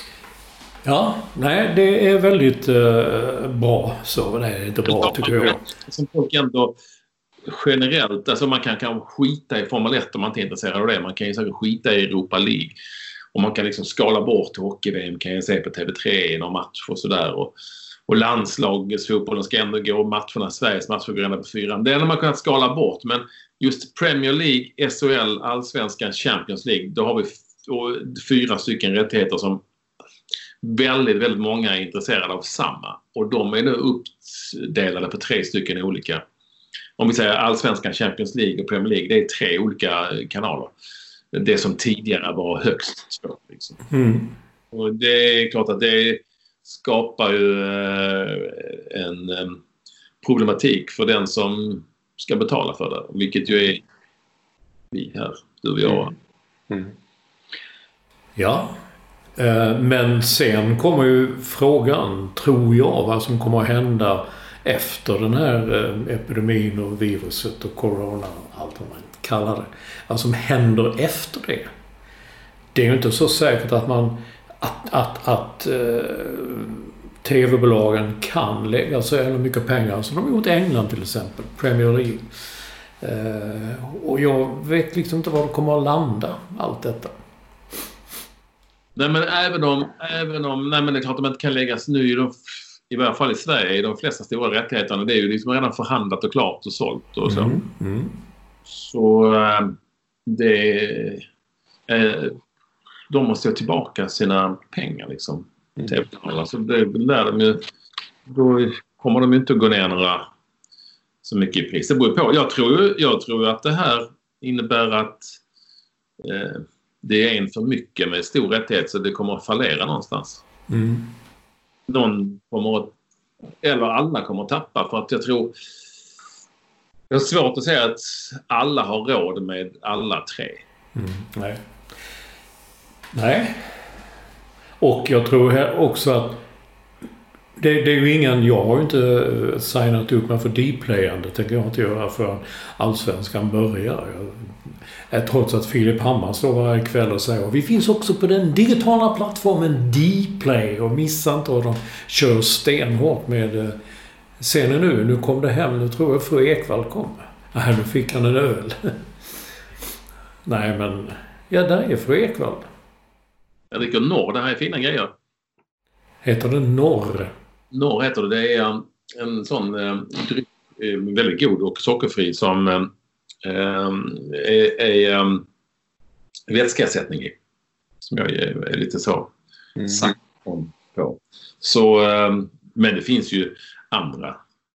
S6: Ja, nej, det är väldigt uh, bra. Så det är inte bra tycker jag.
S5: Som folk ändå generellt, alltså man kan, kan skita i Formel ett om man inte är intresserad av det. Man kan ju säkert skita i Europa League. Och man kan liksom skala bort hockey-V M, kan jag se på T V tre i någon match och sådär. Och, och landslagsfotbollen ska ändå gå, matcherna, Sveriges matcher går ändå på fyran. Det är när man kan skala bort, men just Premier League, S H L, Allsvenskan, Champions League, då har vi f- fyra stycken rättigheter som väldigt, väldigt många är intresserade av samma. Och de är nu uppdelade på tre stycken olika. Om vi säger Allsvenskan, Champions League och Premier League, det är tre olika kanaler. Det som tidigare var högst svårt. Liksom. Mm. Och det är klart att det skapar ju en problematik för den som ska betala för det. Vilket ju är vi här, du och jag.
S6: Mm. Ja, men sen kommer ju frågan, tror jag, vad som kommer att hända efter den här epidemin och viruset och corona och allt vad man kallar det. Vad som händer efter det. det är ju inte så säkert att man att, att, att uh, tv-bolagen kan lägga så jävla mycket pengar som de har gjort i England till exempel, Premier League. Uh, och jag vet liksom inte var det kommer att landa, allt detta.
S5: Nej, men även om, även om nej, men det är klart att man inte kan läggas nu i, de, i varje fall i Sverige, i de flesta stora rättigheterna. Det är ju liksom redan förhandlat och klart och sålt och så.
S6: Mm, mm.
S5: Så uh, det uh, de måste ha tillbaka sina pengar liksom. Mm. Alltså det där de ju, då kommer de inte att gå ner några så mycket i pris. Det beror på. Jag tror, jag tror att det här innebär att uh, det är en för mycket med stor rättighet så det kommer att fallera någonstans.
S6: Mm.
S5: Någon kommer att, eller alla kommer att tappa för att jag tror det är svårt att säga att alla har råd med alla tre.
S6: Mm. Nej. Nej. Och jag tror också att det, det är ju ingen, jag har ju inte signat upp mig för Dplay, det tänker jag inte göra för Allsvenskan börjar. Jag, trots att Filip Hammar står varje kväll och säger vi finns också på den digitala plattformen Dplay och missa inte och de kör stenhårt med ser ni nu, nu kom det hem, nu tror jag fru Ekvall kom. Nej, nu fick han en öl. Nej, men ja, där är fru Ekvall.
S5: Jag dricker Norr, det här är fina grejer.
S6: Heter det Norr?
S5: Norr heter det, det är en, en sån eh, dryck, eh, väldigt god och sockerfri som eh, är, är eh, vätskeersättning i. Som jag är, är lite så mm. sagt om på. Så, eh, men det finns ju andra.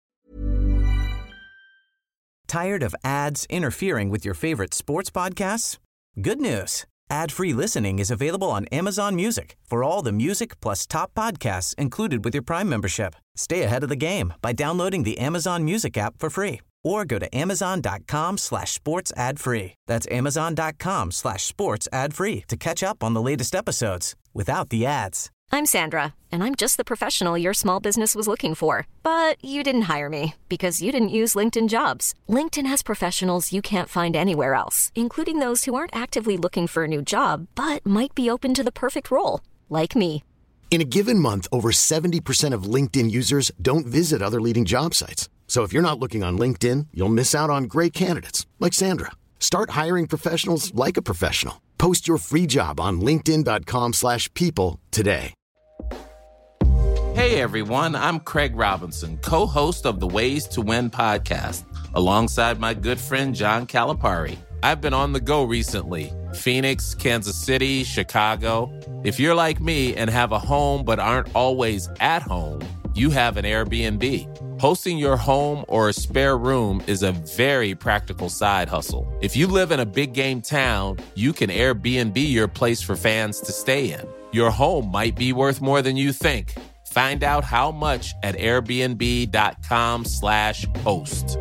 S7: Tired of ads interfering with your favorite sports podcasts? Good news. Ad-free listening is available on Amazon Music for all the music plus top podcasts included with your Prime membership. Stay ahead of the game by downloading the Amazon Music app for free or go to amazon.com slash sports ad free. That's amazon.com slash sports ad free to catch up on the latest episodes without the ads.
S3: I'm Sandra, and I'm just the professional your small business was looking for. But you didn't hire me because you didn't use LinkedIn Jobs. LinkedIn has professionals you can't find anywhere else, including those who aren't actively looking for a new job, but might be open to the perfect role, like me.
S4: In a given month, over seventy percent of LinkedIn users don't visit other leading job sites. So if you're not looking on LinkedIn, you'll miss out on great candidates like Sandra. Start hiring professionals like a professional. Post your free job on linkedin.com slash people today.
S8: Hey everyone, I'm Craig Robinson, co-host of the Ways to Win podcast, alongside my good friend John Calipari. I've been on the go recently. Phoenix, Kansas City, Chicago. If you're like me and have a home but aren't always at home, you have an Airbnb. Hosting your home or a spare room is a very practical side hustle. If you live in a big game town, you can Airbnb your place for fans to stay in. Your home might be worth more than you think. Find out how much at airbnb.com slash host.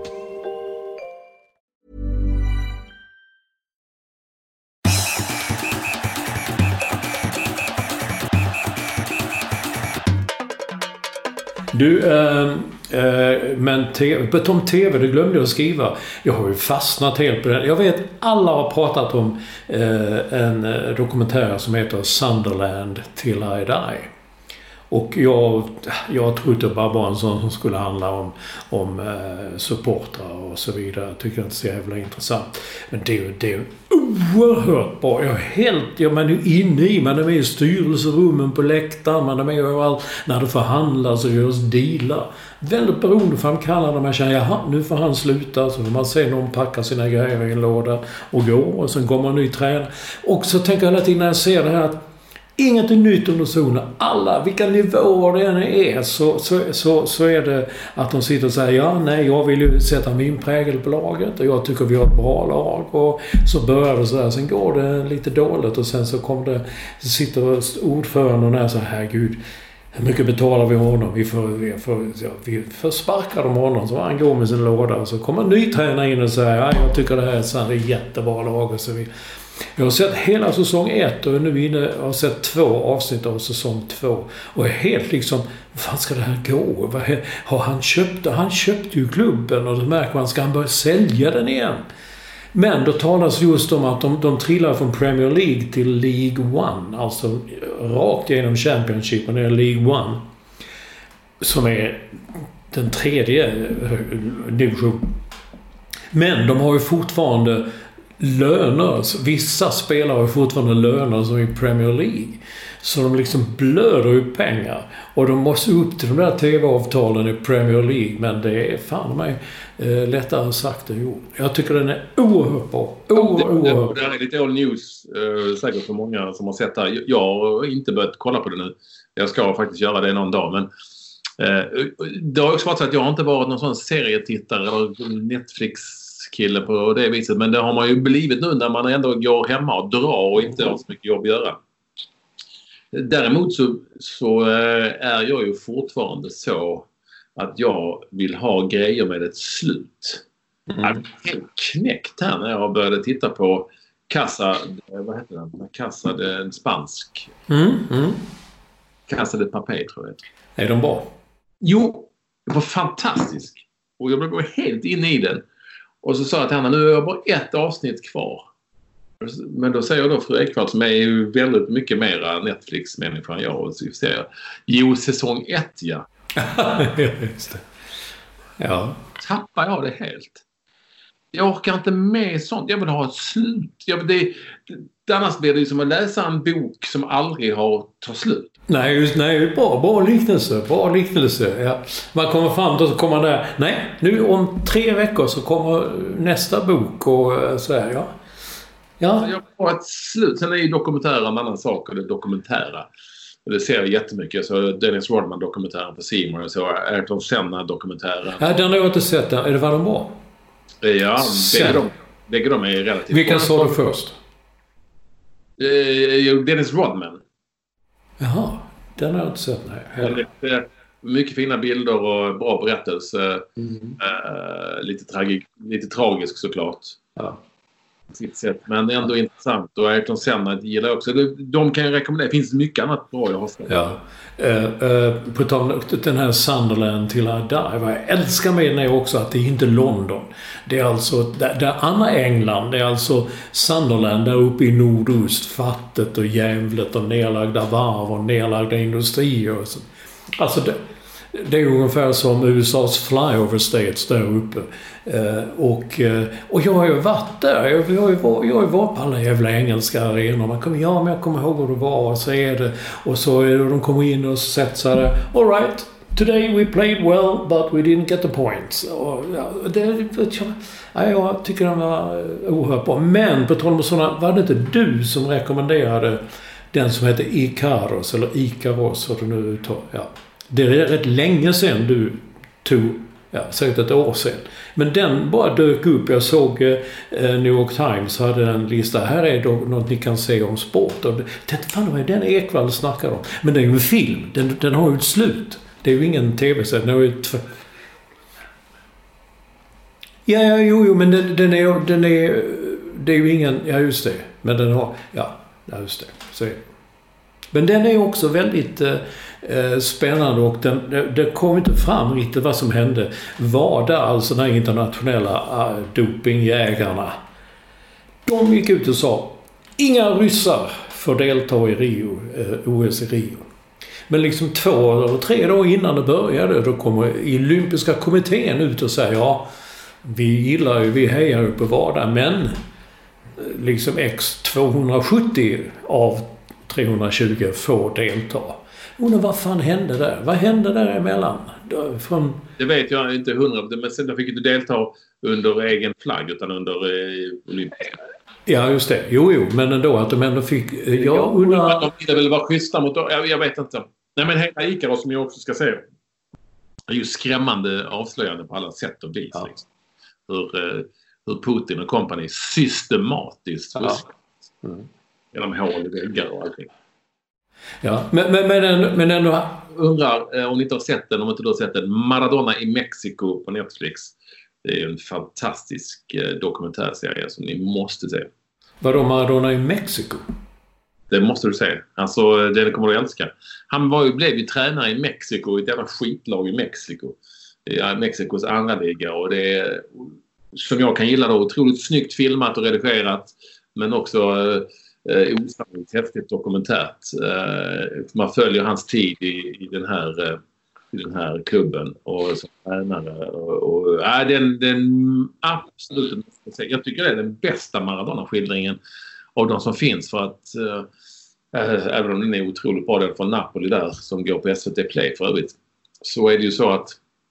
S6: Du, äh, äh, men te- på tom tv, det glömde jag skriva. Jag har ju fastnat helt på den. Jag vet, alla har pratat om äh, en dokumentär som heter Sunderland Till I Die. Och jag, jag trodde bara var en sån som skulle handla om, om eh, supportrar och så vidare. Jag tycker det är så jävla intressant. Men det är ju det är oerhört bra. Jag är helt, ja, man är ju inne i, man är med i styrelserummen på läktaren, man är med överallt när det förhandlas och görs dealar. Väldigt beroendeframkallande. Man känner, jaha, nu får han sluta. Så får man se någon packa sina grejer i en låda och gå. Och sen kommer en ny tränare. Och så tänker jag hela tiden när jag ser det här att inget är nytt under solen. Alla, vilka nivåer det än är, så, så, så, så är det att de sitter och säger, ja, nej, jag vill ju sätta min prägel på laget och jag tycker vi har ett bra lag. Och så börjar det så där, sen går det lite dåligt och sen så kommer det, så sitter ordföranden och är så här, herregud, hur mycket betalar vi honom? Vi får, vi får, ja, vi får sparka dem honom, så han går med sin låda och så kommer en ny tränare in och säger, ja, jag tycker det här är så här jättebra lag och så vidare. Jag har sett hela säsong ett och nu inne har sett två avsnitt av säsong två och är helt liksom, vad fan ska det här gå? Vad har han köpt? Han köpte ju klubben och då märker man, ska han börja sälja den igen? Men då talas just om att de, de trillar från Premier League till League One. Alltså rakt genom Championship och det är League One. Som är den tredje division. Men de har ju fortfarande löner. Vissa spelare har fortfarande löner som i Premier League. Så de liksom blöder ju pengar. Och de måste upp till de där tv-avtalen i Premier League. Men det är fan mig eh, lättare sagt än gjort. Jag tycker den är oerhört bra. Oerhört, oerhört.
S5: Det här är lite all news. Eh, säkert för många som har sett det här. Jag har inte börjat kolla på det nu. Jag ska faktiskt göra det någon dag. Men eh, det har också varit så att jag har inte varit någon sån serietittare eller Netflix-kille på det viset. Men det har man ju blivit nu när man ändå går hemma och drar och inte har så mycket jobb att göra. Däremot så, så är jag ju fortfarande så att jag vill ha grejer med ett slut. Mm. Jag blev helt knäckt här när jag började titta på Casa, vad heter den? Casa de Spansk.
S6: Mm. Mm.
S5: Casa de Papel tror jag.
S6: Är de bra?
S5: Jo, det var fantastisk. Och jag blev helt inne i den. Och så sa jag till henne, nu är jag bara ett avsnitt kvar. Men då säger då fru Ekvall som är ju väldigt mycket mera Netflix-människa än jag och så säger jag, jo, säsong ett, ja.
S6: Just det. Ja.
S5: Tappar jag det helt. Jag orkar inte med sånt. Jag vill ha ett slut. Jag, det, det, annars blir det som att läsa en bok som aldrig har tagit slut.
S6: Nej, just, nej, bra, bra liknelse. Bra liknelse. Ja. Man kommer fram och så kommer man där. Nej, nu om tre veckor så kommer nästa bok och så här, ja. Ja.
S5: Jag har ett slut. Sen är ju dokumentära en annan sak och det dokumentära. Och det ser jag jättemycket. Så Dennis Rodman-dokumentären på C More och så Ayrton Senna-dokumentären.
S6: Ja, den har jag inte sett. Den. Är det vad de var?
S5: Ja, bägge de, bägge de är relativt...
S6: Vilken sa du först?
S5: Eh, Dennis Rodman.
S6: Jaha, den har jag inte sett. Nej.
S5: Det är mycket fina bilder och bra berättelse. Mm. Eh, lite, tragi- lite tragisk såklart. Ja. Sitt sätt, men ändå intressant. Och Ayrton Senna gillar jag också. De kan jag rekommendera. Det finns mycket annat bra jag har sett.
S6: Ja. Uh, uh, på tal om den här Sunderland till I Die. Vad jag älskar med den är också att det är inte London. Det är alltså det, det är andra England. Det är alltså Sunderland där uppe i nordost. Fattet och jävlet och nedlagda varv och nedlagda industrier. Och så. Alltså det, det är ungefär som U S A:s flyover states där uppe. Uh, och, uh, och jag har ju varit där. Jag, jag, har ju varit, jag har ju varit på alla jävla engelska arenor. Man kommer, ja, men jag kommer ihåg hur det var. Och så är det. Och så är det, de kommer in och sätter sig där. All right, today we played well, but we didn't get the points. Och, ja, det, jag, ja, jag tycker de var oerhört bra. Men på tal om sådana, var det inte du som rekommenderade den som heter Ikaros, eller Ikaros, vad du nu uttar, ja. Det är rätt länge sedan du tog, ja, säkert ett år sedan. Men den bara dök upp. Jag såg eh, New York Times hade en lista. Här är då något ni kan se om sport. Och det, fan, vad är den Ekvall snackar om? Men det är ju en film. Den, den har ju ett slut. Det är ju ingen tv-serie. Den har ju ett... Ja, ja, jo, jo, men den, den är... Den är det är ju ingen... Ja, just det. Men den har... Ja, just det. Så är det. Men den är också väldigt eh, spännande och den, det, det kom inte fram riktigt vad som hände. Var det alltså de internationella eh, dopingjägarna? De gick ut och sa inga ryssar får delta i Rio, eh, O S i Rio. Men liksom två eller tre dagar innan det började då kommer olympiska kommittén ut och säger ja, vi gillar ju, vi hejar ju på Wada, men liksom X tvåhundrasjuttio av trehundratjugo får delta. Undrar vad fan hände där? Vad hände däremellan? Från...
S5: Det vet jag inte hundra, men sen fick inte delta under egen flagg utan under eh, olympiska.
S6: Ja, just det. Jo, jo, men ändå att de ändå fick... Jag, jag undrar...
S5: De ville väl vara schyssta mot... Jag, jag vet inte. Nej, men hela Ikaros som jag också ska säga är ju skrämmande avslöjande på alla sätt och vis. Ja. Liksom. Hur, eh, hur Putin och company systematiskt fuskar. Ja. Mm. Genom hål i väggar och allting.
S6: Ja, men, men, men, men ändå...
S5: Undrar eh, om ni inte har sett den, om inte du har sett den. Maradona i Mexiko på Netflix. Det är en fantastisk eh, dokumentärserie som ni måste se.
S6: Vadå Maradona i Mexiko?
S5: Det måste du se. Alltså, det kommer du älska. Han var ju, blev ju tränare i Mexiko, i ett jävla skitlag i Mexiko. I Mexikos andra liga. Och det är som jag kan gilla då, otroligt snyggt filmat och redigerat, men också eh, osannolikt häftigt dokumentärt. Eh, man följer hans tid i, i den här... Eh, i den här klubben och som tränare och, och äh, den, den absolut, jag tycker det är den bästa Maradona-skildringen av de som finns, för att äh, även om den är otroligt bra, den från Napoli där som går på S V T Play för övrigt, så är det ju så att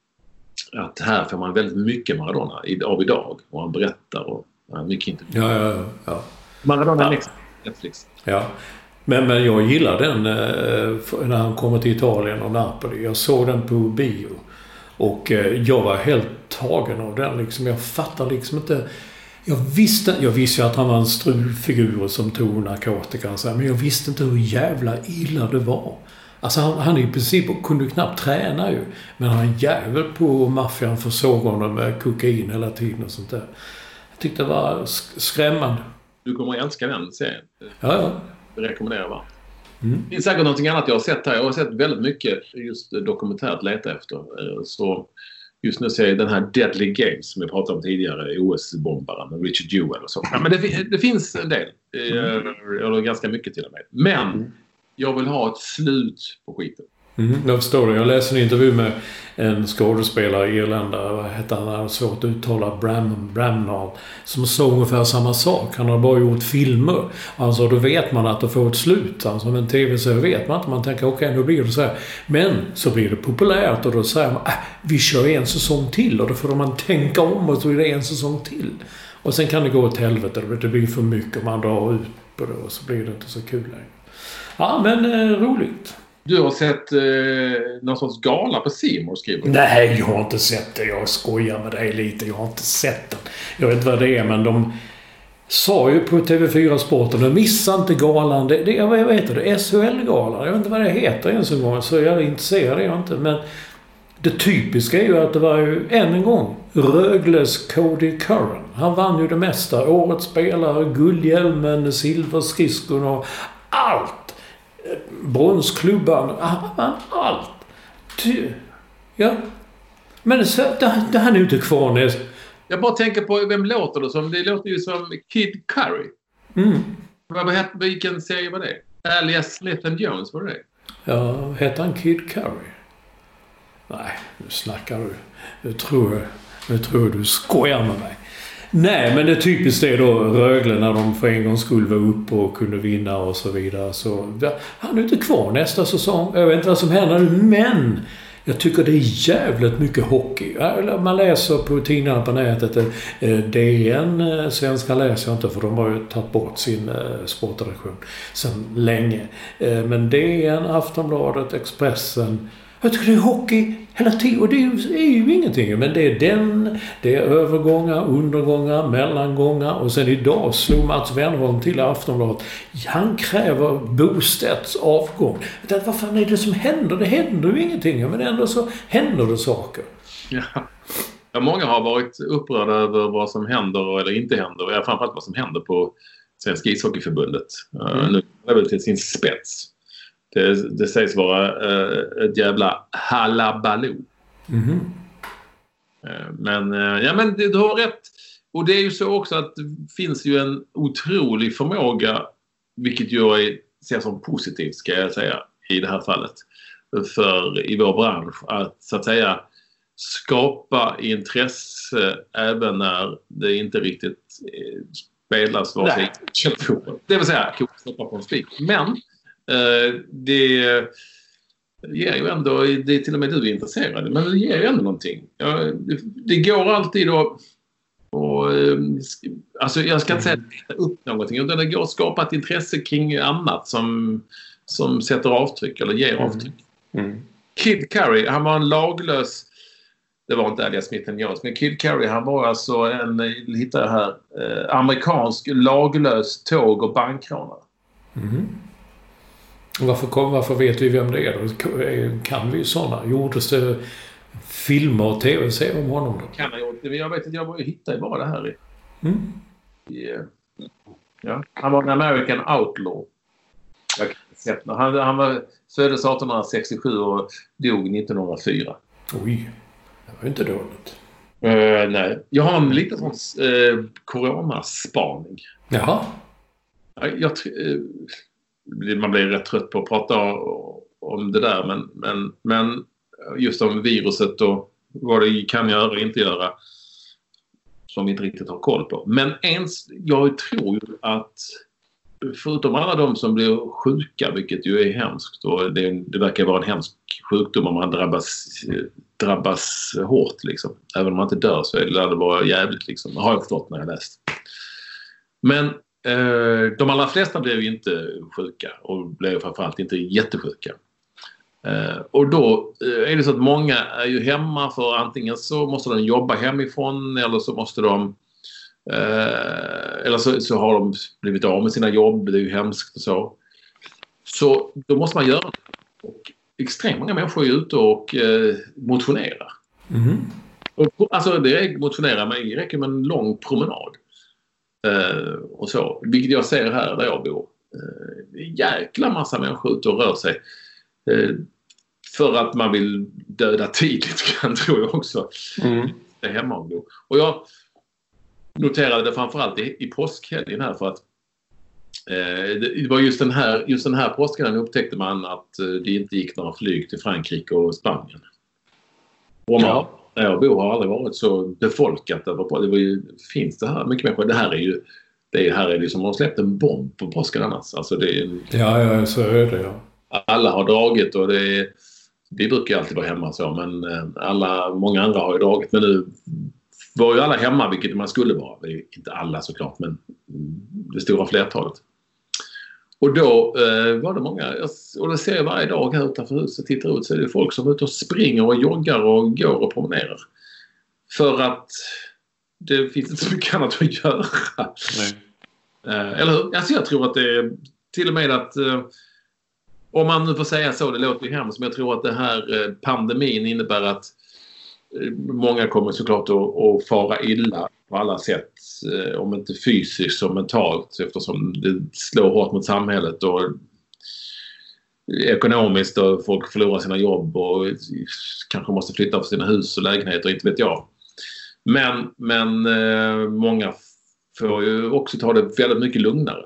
S5: att här får man väldigt mycket Maradona av idag, och han berättar och ja, mycket intervjuer.
S6: Ja, ja, ja.
S5: Maradona är
S6: ja.
S5: Netflix.
S6: Ja. Men, men jag gillar den eh, när han kommer till Italien och Napoli. Jag såg den på bio. Och eh, jag var helt tagen av den. Liksom. Jag fattar liksom inte... Jag visste, jag visste ju att han var en strulfigur som tog narkotika. Så här, men jag visste inte hur jävla illa det var. Alltså han, han i princip kunde knappt träna ju. Men han jävel på maffian försåg honom med kokain hela tiden och sånt där. Jag tyckte det var skrämmande.
S5: Du kommer att älska den serien.
S6: Ja, ja.
S5: Det rekommenderar jag.
S6: Mm.
S5: Det finns säkert någonting annat jag har sett här. Jag har sett väldigt mycket just dokumentärt leta efter. Så just nu ser jag den här Deadly Games som vi pratade om tidigare, O S-bombaren med Richard Jewell och så. Ja, men det, det finns en del. Mm. Eller ganska mycket till och med. Men jag vill ha ett slut på skiten.
S6: Mm, jag förstår det. Jag läste en intervju med en skådespelare i Irlanda. Vad hette han? Han hade svårt att uttala Bram, Bramnall. Som sa ungefär samma sak. Han har bara gjort filmer. Alltså då vet man att det får ett slut. Alltså med en tv-serie vet man inte. Man tänker okej, okay, nu blir det så här. Men så blir det populärt och då säger man äh, vi kör en säsong till. Och då får man tänka om och så blir det en säsong till. Och sen kan det gå åt helvete. Det blir för mycket och man drar ut på det och så blir det inte så kul längre. Ja, men eh, roligt.
S5: Du har sett eh, någon sorts gala på C More, skriver du?
S6: Nej, jag har inte sett det. Jag skojar med dig lite. Jag har inte sett den. Jag vet inte vad det är, men de sa ju på T V fyra Sporten, de missar inte galan. Det, det, jag vet inte, det är S H L-galan. Jag vet inte vad det heter ens en gång, så jag är intresserad är jag inte. Men det typiska är ju att det var ju än en gång Rögles Cody Curran. Han vann ju det mesta. Årets spelare, guldhjälmen, silverskridskon och allt. Bronsklubban, allt. Ty, ja. Men så, det, det här är ju inte kvar näst.
S5: Jag bara tänker på vem låter det som. Det låter ju som Kid Curry.
S6: Mm.
S5: Vad hette, vilken serie var det? Alias Smith and Jones, var det?
S6: Ja, hette han Kid Curry? Nej, nu snackar du. Nu tror jag, nu tror jag du skojar med mig. Nej, men det typiskt är då Rögle när de för en gångs skull var upp och kunde vinna och så vidare. Så ja, han är inte kvar nästa säsong. Jag vet inte vad som händer nu, men jag tycker det är jävligt mycket hockey. Man läser på tidningarna på nätet. D N, svenska läser jag inte för de har ju tagit bort sin sportredaktion sedan länge. Men D N, Aftonbladet, Expressen. Jag tycker det är hockey hela tiden och det är ju ingenting. Men det är den, det är övergångar, undergångar, mellangångar. Och sen idag slog Mats Wennerholm till Aftonbladet. Han kräver Bostedts avgång. Vad fan är det som händer? Det händer ju ingenting. Men ändå så händer det saker.
S5: Ja. Ja, många har varit upprörda över vad som händer eller inte händer. Ja, framförallt vad som händer på Svenska ishockeyförbundet. Mm. Uh, nu är det väl till sin spets. Det, det sägs vara uh, ett jävla halabaloo.
S6: Mm-hmm.
S5: Uh, men, uh, ja, men du har rätt. Och det är ju så också att det finns ju en otrolig förmåga, vilket jag ser som positivt ska jag säga i det här fallet, för i vår bransch att så att säga skapa intresse även när det inte riktigt eh, spelas vare sig köttfotboll. Det vill säga stoppa på en spik. Men eh, det ger ju ändå, det är till och med du är intresserad, men det ger ju ändå någonting. Ja, det, det går alltid då och, eh, alltså jag ska inte säga att upp någonting, utan det går att skapa ett intresse kring annat som, som sätter avtryck eller ger avtryck.
S6: Mm. Mm.
S5: Kid Curry, han var en laglös, det var inte Alias Smith and Jones, men Kid Curry, han var alltså en, hittar jag här, eh, amerikansk laglös tåg- och bankrånare.
S6: Mm. Varför, varför vet vi vem det är då? Kan vi sådana? Gjordes det filmer och tv-serier om honom då?
S5: Kan jag gjort det, men jag vet att jag hittade bara det här i.
S6: Mm.
S5: i ja. Han var en American outlaw. Jag kan sett, han, han var föddes arton sextiosju och dog nittonhundrafyra.
S6: Oj, det var inte dåligt.
S5: Uh, nej, jag har en liten sån uh, coronaspaning.
S6: Jaha.
S5: Jag, jag, uh, man blir rätt trött på att prata om det där, men, men, men just om viruset och vad det kan göra och inte göra som vi inte riktigt har koll på. Men ens, jag tror ju att förutom alla de som blir sjuka, vilket ju är hemskt, och det, det verkar vara en hemsk sjukdom om man drabbas, drabbas hårt liksom. Även om man inte dör så är det, det vara jävligt liksom. Har jag förstått när jag läst. Men eh, de allra flesta blev ju inte sjuka och blev framförallt inte jättesjuka. Eh, och då eh, är det så att många är ju hemma, för antingen så måste de jobba hemifrån eller så måste de Eh, eller så, så har de blivit av med sina jobb. Det är ju hemskt och så. Så då måste man göra det. Och extremt många människor är ute och eh, motionerar.
S6: Mm.
S5: Och, alltså det är motionera, men det räcker med en lång promenad. Eh, och så. Vilket jag ser här där jag bor. Eh, det är en jäkla massa människor ute och rör sig. Eh, för att man vill döda tidigt, kan tror jag också. Mm. Det är hemma och bo. Och jag noterade det framförallt i, i påskhelgen här, för att eh, det var just den här, just den här påskhelgen upptäckte man att eh, det inte gick några flyg till Frankrike och Spanien. Och man, ja. Där jag bor har aldrig varit så befolkat. Det, var, det var ju, finns det här mycket människor. Det här är ju det här är det som har släppt en bomb på påsken annars. Alltså det är,
S6: ja, ja, så är det, ja.
S5: Alla har dragit och det är, vi brukar alltid vara hemma så, men alla, många andra har ju dragit, men nu var ju alla hemma, vilket man skulle vara. Inte alla såklart, men det stora flertalet. Och då eh, var det många, och det ser jag varje dag här utanför huset, tittar ut så är det folk som är ute och springer och joggar och går och promenerar. För att det finns inte så mycket annat att göra. Nej. Eh, eller hur? Alltså jag tror att det är till och med att eh, om man nu får säga så, det låter ju hemskt, men jag tror att det här eh, pandemin innebär att många kommer såklart att, att fara illa på alla sätt, om inte fysiskt så mentalt, eftersom det slår hårt mot samhället och ekonomiskt, och folk förlorar sina jobb och kanske måste flytta på sina hus och lägenheter, inte vet jag. Men, men många får ju också ta det väldigt mycket lugnare.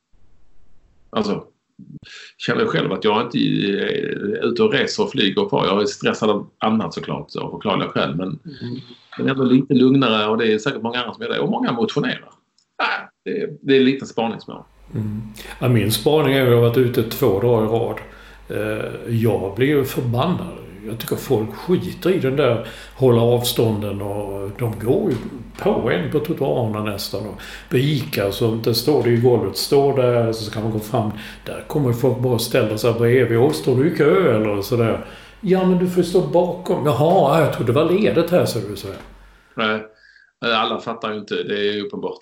S5: Alltså känner jag själv att jag inte är ute och reser och flyger och far. Jag är stressad av annat såklart, av förklarliga skäl. Men, mm. men ändå lite lugnare, och det är säkert många andra som är det. Och många motionerar. Ah, det, är, det är lite spaning som jag har.
S6: Mm. Ja, min spaning är att jag har varit ute två dagar i rad. Jag blir förbannad. Jag tycker folk skiter i den där hålla avstånden, och de går ju på en på trottoarerna nästan, och på Ica så inte står det i golvet, står där så kan man gå fram, där kommer folk bara ställa sig bredvid, och står du i kö eller sådär. Ja, men du får stå bakom. Jaha, jag trodde det var ledet här, så du säger.
S5: Nej, alla fattar ju inte, det är uppenbart.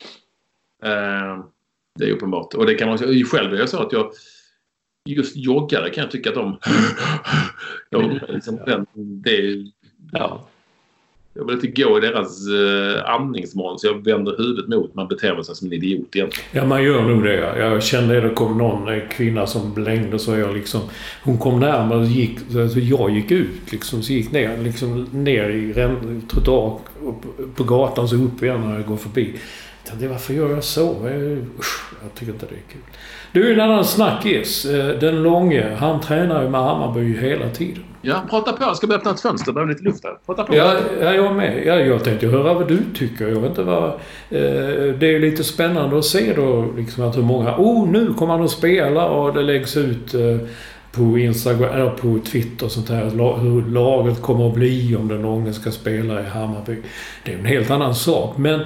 S5: Det är uppenbart, och det kan man själv, jag sa att jag just joggare kan jag tycka att de, de liksom, den, det, ja. Jag vill inte gå i deras uh, andningsmål, så jag vänder huvudet mot, man beter sig som en idiot egentligen.
S6: Ja, man gör nog det. Jag kände att det kom någon kvinna som blängde, så jag liksom, hon kom närmare och gick, så jag gick ut liksom, så gick ner, liksom ner i trottoar på gatan, så upp igen när jag går förbi. Jag tänkte, varför gör jag så? Jag, usch, jag tycker inte det är kul. Du är en annan snackis. Den långe, han tränar ju med Hammarby hela tiden.
S5: Ja, prata på. Jag ska öppna ett fönster. Behöver lite luft här. Prata på.
S6: Ja, ja, jag med. Ja, jag tänkte höra vad du tycker. Jag vet inte vad... Eh, det är lite spännande att se då liksom att hur många... Oh, nu kommer han att spela, och det läggs ut eh, på Instagram eller på Twitter och sånt här. Hur laget kommer att bli om den långe ska spela i Hammarby. Det är en helt annan sak. Men...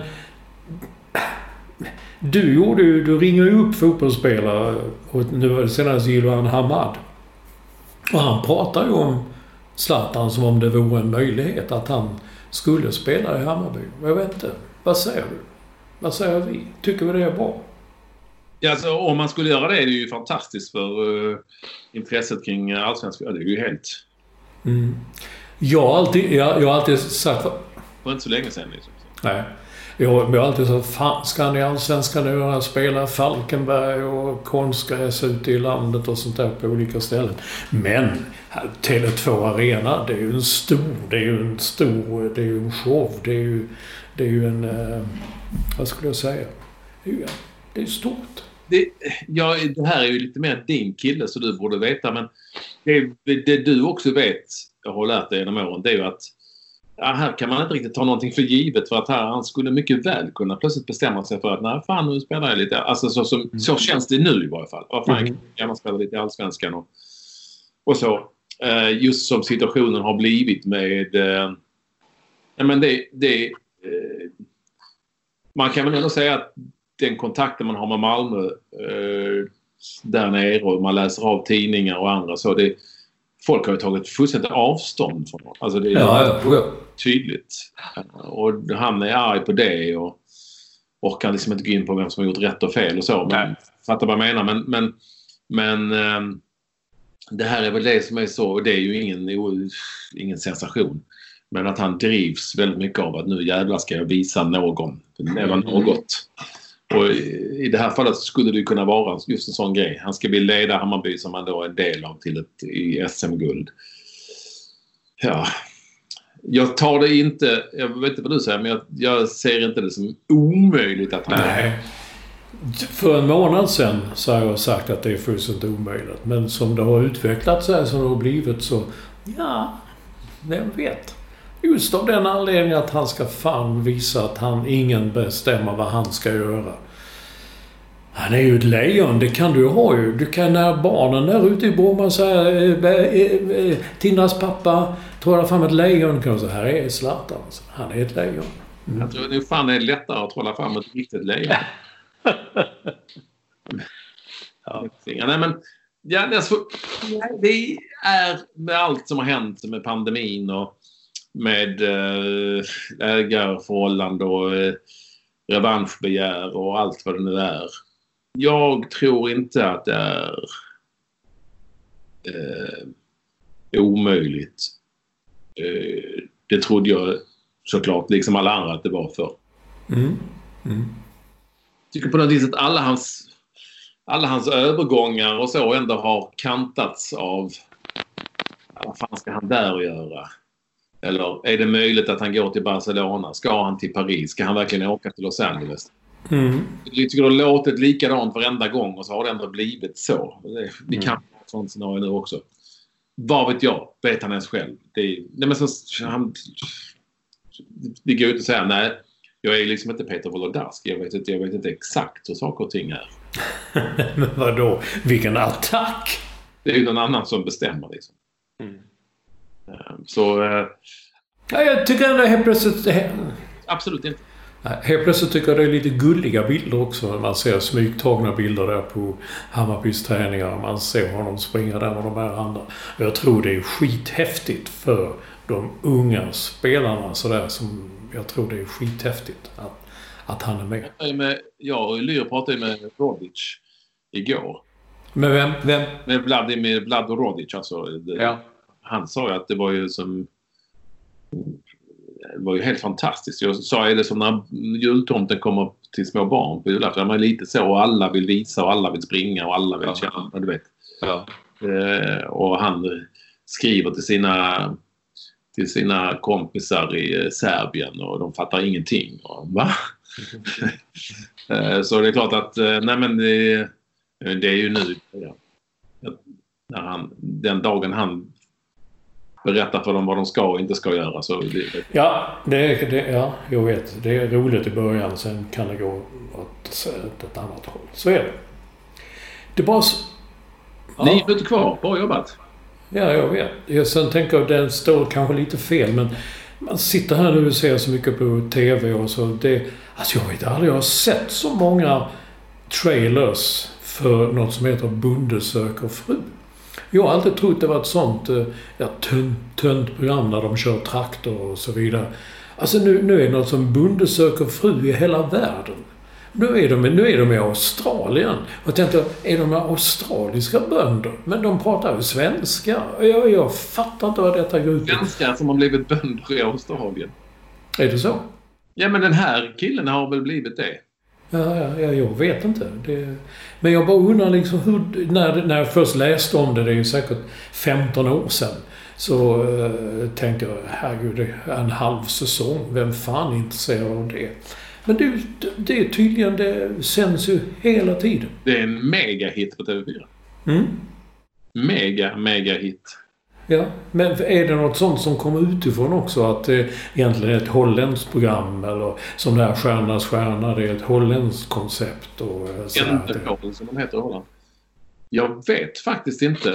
S6: Du gjorde ju, du ringer ju upp fotbollsspelare, och nu var det senast Gilvan Hamad. Och han pratar ju om Zlatan som om det vore en möjlighet att han skulle spela i Hammarby. Jag vet inte. Vad säger du? Vad säger vi? Tycker vi det är bra?
S5: Ja, alltså, om man skulle göra det är det ju fantastiskt för uh, intresset kring allsvenska. Det är ju helt...
S6: Mm. Jag har alltid, jag, jag har alltid sagt...
S5: Det var inte så länge sedan liksom.
S6: Nej. Jag har alltid sagt, fan ska han i Allsvenskan nu när han spelar Falkenberg och konstgräs ute i landet och sånt där på olika ställen. Men Tele två Arena, det är ju en stor, det är ju en stor, det är ju en show, det är ju, det är ju en, eh, vad skulle jag säga, det är ju, det är stort.
S5: Det, ja, det här är ju lite mer din kille så du borde veta, men det, det du också vet, jag har lärt dig genom åren, det är ju att ja, här kan man inte riktigt ta någonting för givet, för att här han skulle mycket väl kunna plötsligt bestämma sig för att nej fan nu spelar jag lite, alltså så, så, mm. så känns det nu i varje fall. Vad fan, mm. kan man spela lite i Allsvenskan och, och så eh, just som situationen har blivit med eh, ja, men det, det eh, man kan väl ändå säga att den kontakten man har med Malmö eh, där nere och man läser av tidningar och andra så det folk har ju tagit fullständigt avstånd från honom. Alltså det är ja, ja. tydligt. Och han är arg på det och orkar liksom inte gå in på vem som har gjort rätt och fel och så. Men, fattar vad jag menar. Men, men, men ähm, det här är väl det som är så, och det är ju ingen, ingen sensation. Men att han drivs väldigt mycket av att nu jävlar ska jag visa någon. Eller något. Och i det här fallet skulle det kunna vara just en sån grej. Han ska bli leda Hammarby som han då är en del av till ett i S M-guld. Ja. Jag tar det inte, jag vet inte vad du säger, men jag, jag ser inte det som omöjligt att han...
S6: Nej. För en månad sedan så har jag sagt att det är fullständigt omöjligt. Men som det har utvecklat sig, som det har blivit så, ja, vem vet. Just av den anledningen att han ska fan visa att han ingen bestämmer vad han ska göra. Han är ju ett lejon, det kan du ha ju. Du kan när barnen där ute i Bromma säga Tinnas pappa trollar fram ett lejon, kan du säga, här är Zlatan. Han är ett lejon.
S5: Mm. Jag tror det är fan är lättare att trolla fram ett riktigt lejon. ja. Nej men ja, det, är så, det är med allt som har hänt med pandemin och med äh, ägarförhållande och äh, revanschbegär och allt vad det nu är. Jag tror inte att det är äh, omöjligt. Äh, det trodde jag såklart, liksom alla andra, att det var för. Mm. Mm. Jag tycker på något vis att alla hans, alla hans övergångar och så ändå har kantats av vad fan ska han där göra? Eller är det möjligt att han går till Barcelona? Ska han till Paris? Ska han verkligen åka till Los Angeles? Mm. Jag tycker det har låtit likadant varenda gång och så har det ändå blivit så. Vi kan ha ett sånt scenario nu också. Vad vet jag? Vet han ens själv? Det är, nej men så, han, det går ut och säga nej, jag är liksom inte Peter Wolodarski. Jag vet inte, jag vet inte exakt hur saker och ting är.
S6: Men vadå? Vilken attack!
S5: Det är ju någon annan som bestämmer liksom. Mm. Så... Äh,
S6: ja, jag tycker ändå helt plötsligt...
S5: Absolut inte.
S6: Helt plötsligt tycker jag det är lite gulliga bilder också. När man ser smygtagna bilder där på Hammarbys träningar. Man ser honom springa där med de här andra. Jag tror det är skithäftigt för de unga spelarna sådär som... Jag tror det är skithäftigt att, att han är med.
S5: Jag, med, jag och Lyr pratade med Rodic igår.
S6: Med vem? vem?
S5: Med Vladimir Vlado Rodic. Alltså, det,
S6: ja.
S5: Han sa ju att det var ju som... Det var ju helt fantastiskt. Jag sa, är det som när jultomten kommer till små barn på julafton? Man är lite så och alla vill visa och alla vill springa och alla vill ja. känna, du vet. Ja. Eh, och han skriver till sina... till sina kompisar i Serbien och de fattar ingenting. Och, va? Så det är klart att nej men det, det är ju nu ja, när han, den dagen han berättar för dem vad de ska och inte ska göra. Så det,
S6: ja, det, det, ja, jag vet. Det är roligt i början, sen kan det gå åt ett annat håll. Så är det. Det bara...
S5: Ja. Nio minuter kvar, bra jobbat.
S6: Ja, jag vet. Jag sen tänker jag, den står kanske lite fel, men man sitter här nu och ser så mycket på tv och så. Det, alltså jag vet aldrig, jag har sett så många trailers för något som heter Bonde söker fru. Jag har alltid trott det var ett sånt ja, tönt, tönt program där de kör traktor och så vidare. Alltså nu, nu är det något som Bonde söker fru i hela världen. Nu är de, nu är de i Australien. Jag tänkte, är de australiska bönder? Men de pratar ju svenska. Jag, jag fattar inte vad detta går ut.
S5: Svenskar som har blivit bönder i Australien.
S6: Är det så?
S5: Ja, men den här killen har väl blivit det.
S6: Ja, ja, ja jag vet inte. Det, men jag bara undrar liksom hur... När, när jag först läste om det, det är ju säkert femton år sedan, så uh, tänkte jag, herregud, det är en halv säsong. Vem fan är intresserad av det? Men det, det är tydligen, det sänds ju hela tiden.
S5: Det är en mega-hit på T V fyra.
S6: Mm.
S5: Mega, mega-hit.
S6: Ja, men är det något sånt som kommer utifrån också? Att det egentligen är ett holländskt program, eller som det här Stjärnas stjärna, det är ett holländskt koncept och
S5: Enterpol, som de heter i Holland. Jag vet faktiskt inte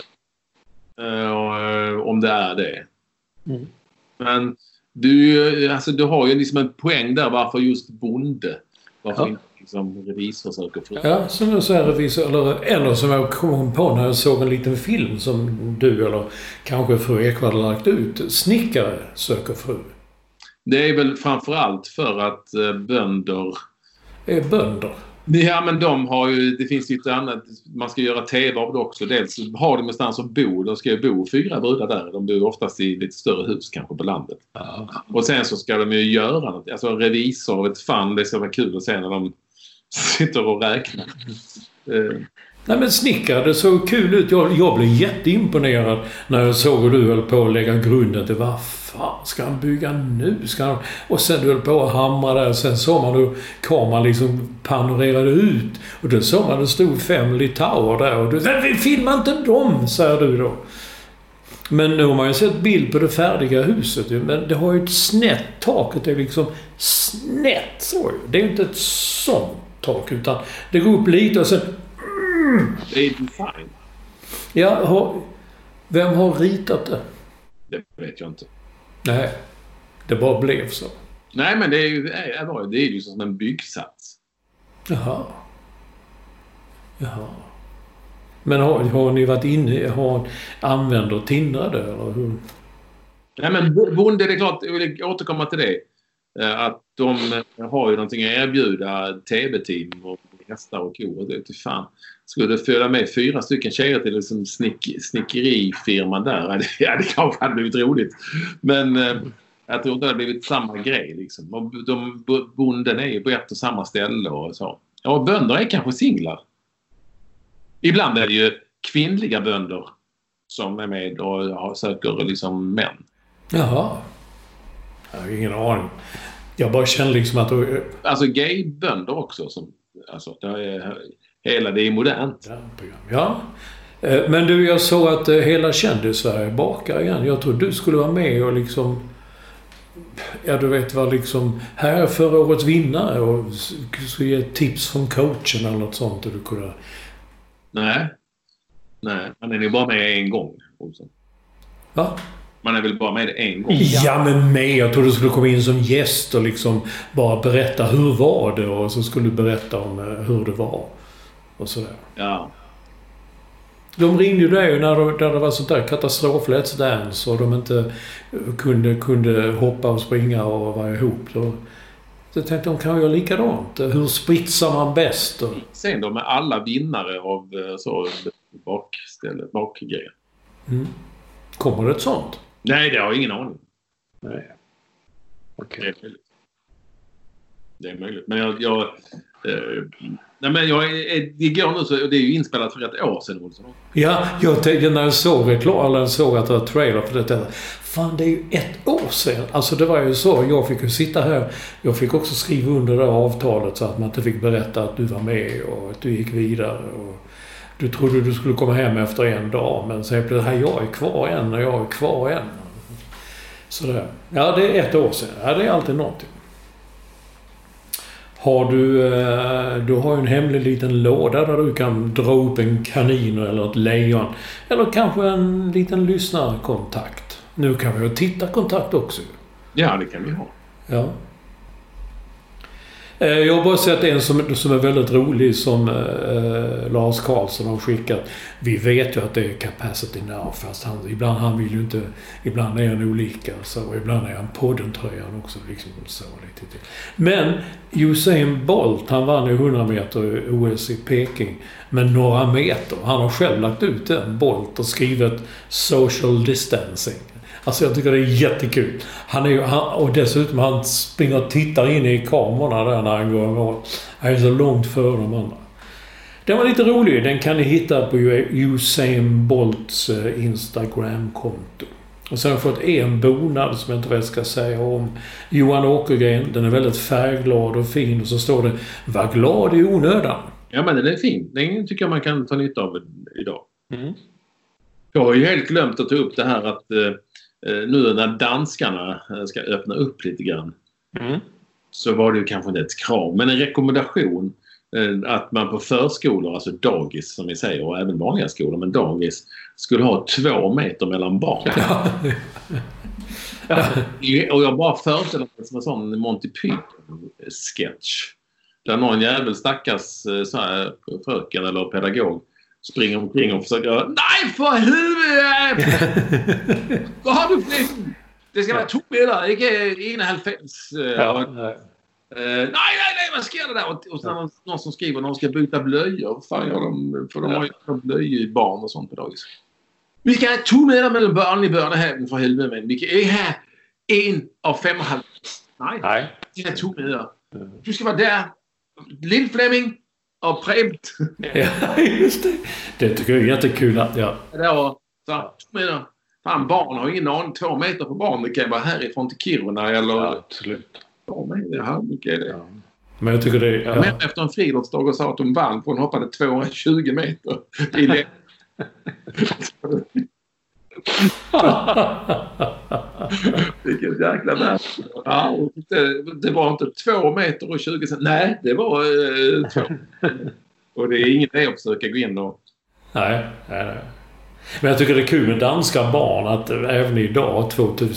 S5: uh, om det är det.
S6: Mm.
S5: Men du, alltså, du har ju liksom en poäng där, varför just bonde? Varför
S6: ja.
S5: inte liksom revisor söker fru?
S6: Ja, som jag säger revisor, eller, eller som jag kom på när jag såg en liten film som du eller kanske fru Ekvall har lagt ut. Snickare söker fru. Det
S5: är väl framförallt för att eh, bönder...
S6: Är bönder?
S5: Ja, men de har ju... Det finns lite annat. Man ska göra tv av det också. Dels har de någonstans att bo. De ska ju bo fyra brudar där. De bor oftast i lite större hus kanske på landet. Ja. Och sen så ska de ju göra något. Alltså revisor, vet fan, det ska vara kul att se när de sitter och räknar. uh.
S6: Nej, men snickare, det såg kul ut. Jag, jag blev jätteimponerad när jag såg hur du höll på att lägga grunden till vad fan ska han bygga nu? Ska han... Och sen du höll på att hamra där. Sen såg man hur kameran liksom panorerade ut. Och då såg man det stod fem litauer där. Och du vi filmar inte dem, säger du då. Men nu har man ju sett bild på det färdiga huset. Men det har ju ett snett taket. Det är liksom snett så. Det är ju inte ett sånt tak, utan det går upp lite och sen...
S5: Det är design.
S6: Ja, har, vem har ritat det?
S5: Det vet jag inte.
S6: Nej, det bara blev så.
S5: Nej, men det är ju, det är ju som en byggsats.
S6: Jaha. Jaha. Men har, har ni varit inne, har använder Tinder det, eller hur?
S5: Nej, men bonde, det är klart, jag vill återkomma till det. Att de har ju någonting att erbjuda, tv-team och hästar och kor. Det är till fan. Skulle följa med fyra stycken tjejer till liksom snick, snickerifirman där. Ja, det kanske hade blivit roligt. Men eh, jag tror inte det hade blivit samma grej. Liksom. Och de, bonden är ju på ett och samma ställe och så. Ja, och bönder är kanske singlar. Ibland är det ju kvinnliga bönder som är med och söker liksom män.
S6: Jaha. Jag har ingen aning. Jag bara känner liksom att... Du...
S5: Alltså gaybönder också. Som, alltså, det är, hela det är modernt.
S6: Ja. Men du, jag såg att hela Kändis-Sverige bakar igen. Jag tror du skulle vara med och liksom... Ja, du vet vad liksom... Här är förra årets vinnare och skulle ge tips från coachen eller något sånt. Och du kunde...
S5: Nej. Nej, man är ju bara med en gång. Också.
S6: Va?
S5: Man är väl bara med en gång.
S6: Ja, men med. Jag tror du skulle komma in som gäst och liksom bara berätta hur var det, och så skulle du berätta om hur det var. Och sådär.
S5: Ja.
S6: De ringde ju dig när det, när det var sånt där katastrof Let's Dance och de inte kunde, kunde hoppa och springa och vara ihop. Då, så jag tänkte de kan göra likadant. Hur spritsar man bäst? Och...
S5: Sen då med alla vinnare av så bakställe, bakgrejer.
S6: Mm. Kommer det ett sånt?
S5: Nej, det har jag ingen aning.
S6: Nej. Okej.
S5: Det är möjligt. Det är möjligt. Men jag... jag eh, nej, men jag... Det går nu så... Det är ju inspelat för ett år sedan. Också.
S6: Ja, jag tänkte när jag såg reklam, eller såg att det var trailer för det. Fan, det är ju ett år sedan. Alltså det var ju så. Jag fick ju sitta här. Jag fick också skriva under det avtalet så att man inte fick berätta att du var med och att du gick vidare. Och du trodde du skulle komma hem efter en dag. Men sen blev det här, jag är kvar än och jag är kvar än. Sådär. Ja, det är ett år sedan. Ja, det är alltid någonting. Har du... Du har ju en hemlig liten låda där du kan dra upp en kanin eller ett lejon. Eller kanske en liten lyssnarkontakt. Nu kan vi ju tittarkontakt också.
S5: Ja, det kan vi ha.
S6: Ja. Jag har bara sett en som, som är väldigt rolig som eh, Lars Karlsson har skickat. Vi vet ju att det är capacity now, fast han, ibland han vill ju inte, ibland är han olika så, och ibland är han podden-tröjan också liksom så lite till. Men Usain Bolt, han vann ju hundra meter O S i Peking med några meter. Han har själv lagt ut en Bolt och skrivit social distancing. Alltså jag tycker det är jättekul. Han är ju, han, och dessutom han springer och tittar in i kamerorna där när han går i mål. Han är så långt före de andra. Den var lite rolig. Den kan ni hitta på Usain Bolts Instagram-konto. Och sen har jag fått en bonad som jag inte vet ska säga om Johan Åkergren. Den är väldigt färgglad och fin. Och så står det "Var glad i onödan".
S5: Ja, men den är fin. Den tycker jag man kan ta nytta av idag.
S6: Mm.
S5: Jag har ju helt glömt att ta upp det här att eh, nu när danskarna ska öppna upp lite grann.
S6: Mm.
S5: Så var det ju kanske inte ett krav, men en rekommendation eh, att man på förskolor, alltså dagis som vi säger, och även vanliga skolor, men dagis, skulle ha två meter mellan barn.
S6: Ja.
S5: Ja. Och jag bara föreställer mig som en sån Monty Python-sketch. Där någon jävel stackars så här, fröken eller pedagog springer omkring och försöker "Nej för helvete! Vad har du för det ska vara två meter, inte enhundrahalvfems."
S6: Ja, nej.
S5: Uh, nej, nej, nej, vad ska det där? Och, och så någon, någon som skriver att de ska byta blöjor. Fan, ja, de, för de har ju blöjbarn och sånt på dagis. Vi ska ha två meter mellan barn i børnehaven för helvete, men vi kan inte ha en av fem och halv. Nej,
S6: nej.
S5: Vi ska ha två meter. Du ska vara där. Lill Flemming och Premt.
S6: Ja, just det. Det tycker jag är jättekul att, ja.
S5: Det var så, två meter. Fan, barn har ingen aning. Två meter på barn. Det kan vara härifrån till Kiruna eller...
S6: Ja, absolut.
S5: Ja, hur mycket är det? Ja.
S6: Men jag tycker det är... Ja.
S5: Men efter en friidrottsdag och sa att de vann på en hoppade tvåhundratjugo meter i det. Vilket jäkla värld. Ja, det, det var inte två meter och tjugo cent. Nej, det var eh, två. Och det är ingen idé att försöka gå in och...
S6: Nej, nej, nej. Men jag tycker det är kul med danska barn att även idag,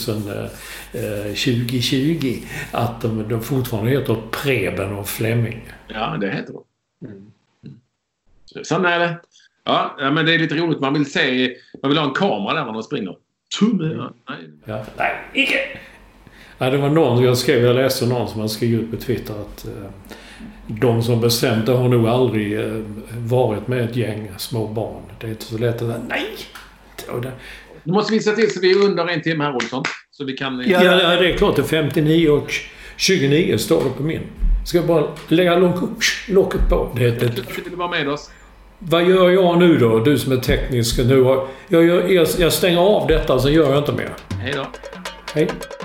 S6: tjugo tjugo, att de, de fortfarande heter Preben och Flemming.
S5: Ja, det heter de. Mm. Sen är det. Ja, men det är lite roligt. Man vill se, man vill ha en kamera där när de springer. Tumme. Nej.
S6: Ja, nej, icke. Nej, det var någon, jag skrev, jag läste någon som har skrivit ut på Twitter att eh, de som bestämt har nog aldrig eh, varit med ett gäng små barn. Det är inte så lätt att säga, nej. Det...
S5: Nu måste vi se till så vi är under en timme här, Olsson. Så vi kan...
S6: Ja, ja, det är klart. Det är femtionio och tjugonio står det på min. Ska jag bara lägga locket på. Det, det...
S5: Du vill vara med oss.
S6: Vad gör jag nu då? Du som är teknisk nu. Jag, jag, jag, jag stänger av detta så gör jag inte mer.
S5: Hej då.
S6: Hej.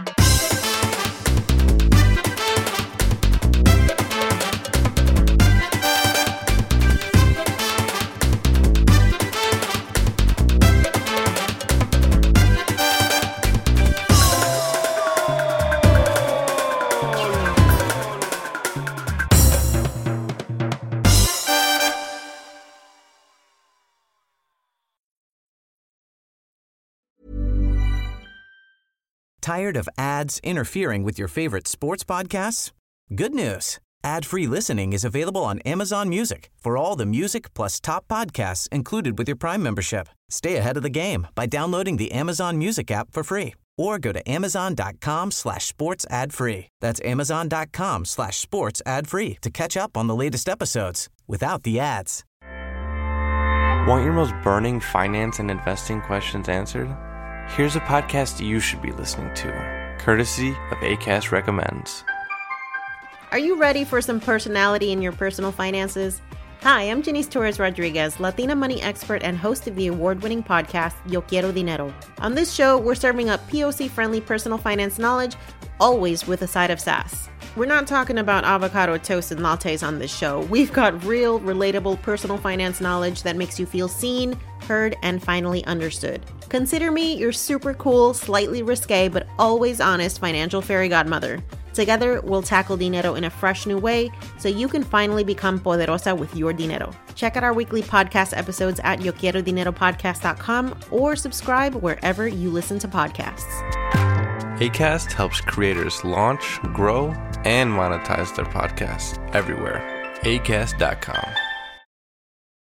S7: Tired of ads interfering with your favorite sports podcasts? Good news. Ad-free listening is available on Amazon Music for all the music plus top podcasts included with your Prime membership. Stay ahead of the game by downloading the Amazon Music app for free or go to amazon.com slash sports ad free. That's amazon.com slash sports ad free to catch up on the latest episodes without the ads.
S9: Want your most burning finance and investing questions answered? Here's a podcast you should be listening to, courtesy of Acast Recommends.
S10: Are you ready for some personality in your personal finances? Hi, I'm Janice Torres-Rodriguez, Latina money expert and host of the award-winning podcast, Yo Quiero Dinero. On this show, we're serving up P O C-friendly personal finance knowledge, always with a side of sass. We're not talking about avocado toast and lattes on this show. We've got real, relatable personal finance knowledge that makes you feel seen, heard, and finally understood. Consider me your super cool, slightly risque, but always honest financial fairy godmother. Together, we'll tackle dinero in a fresh new way so you can finally become poderosa with your dinero. Check out our weekly podcast episodes at yo quiero dinero podcast dot com or subscribe wherever you listen to podcasts.
S9: Acast helps creators launch, grow, and monetize their podcasts everywhere. acast dot com.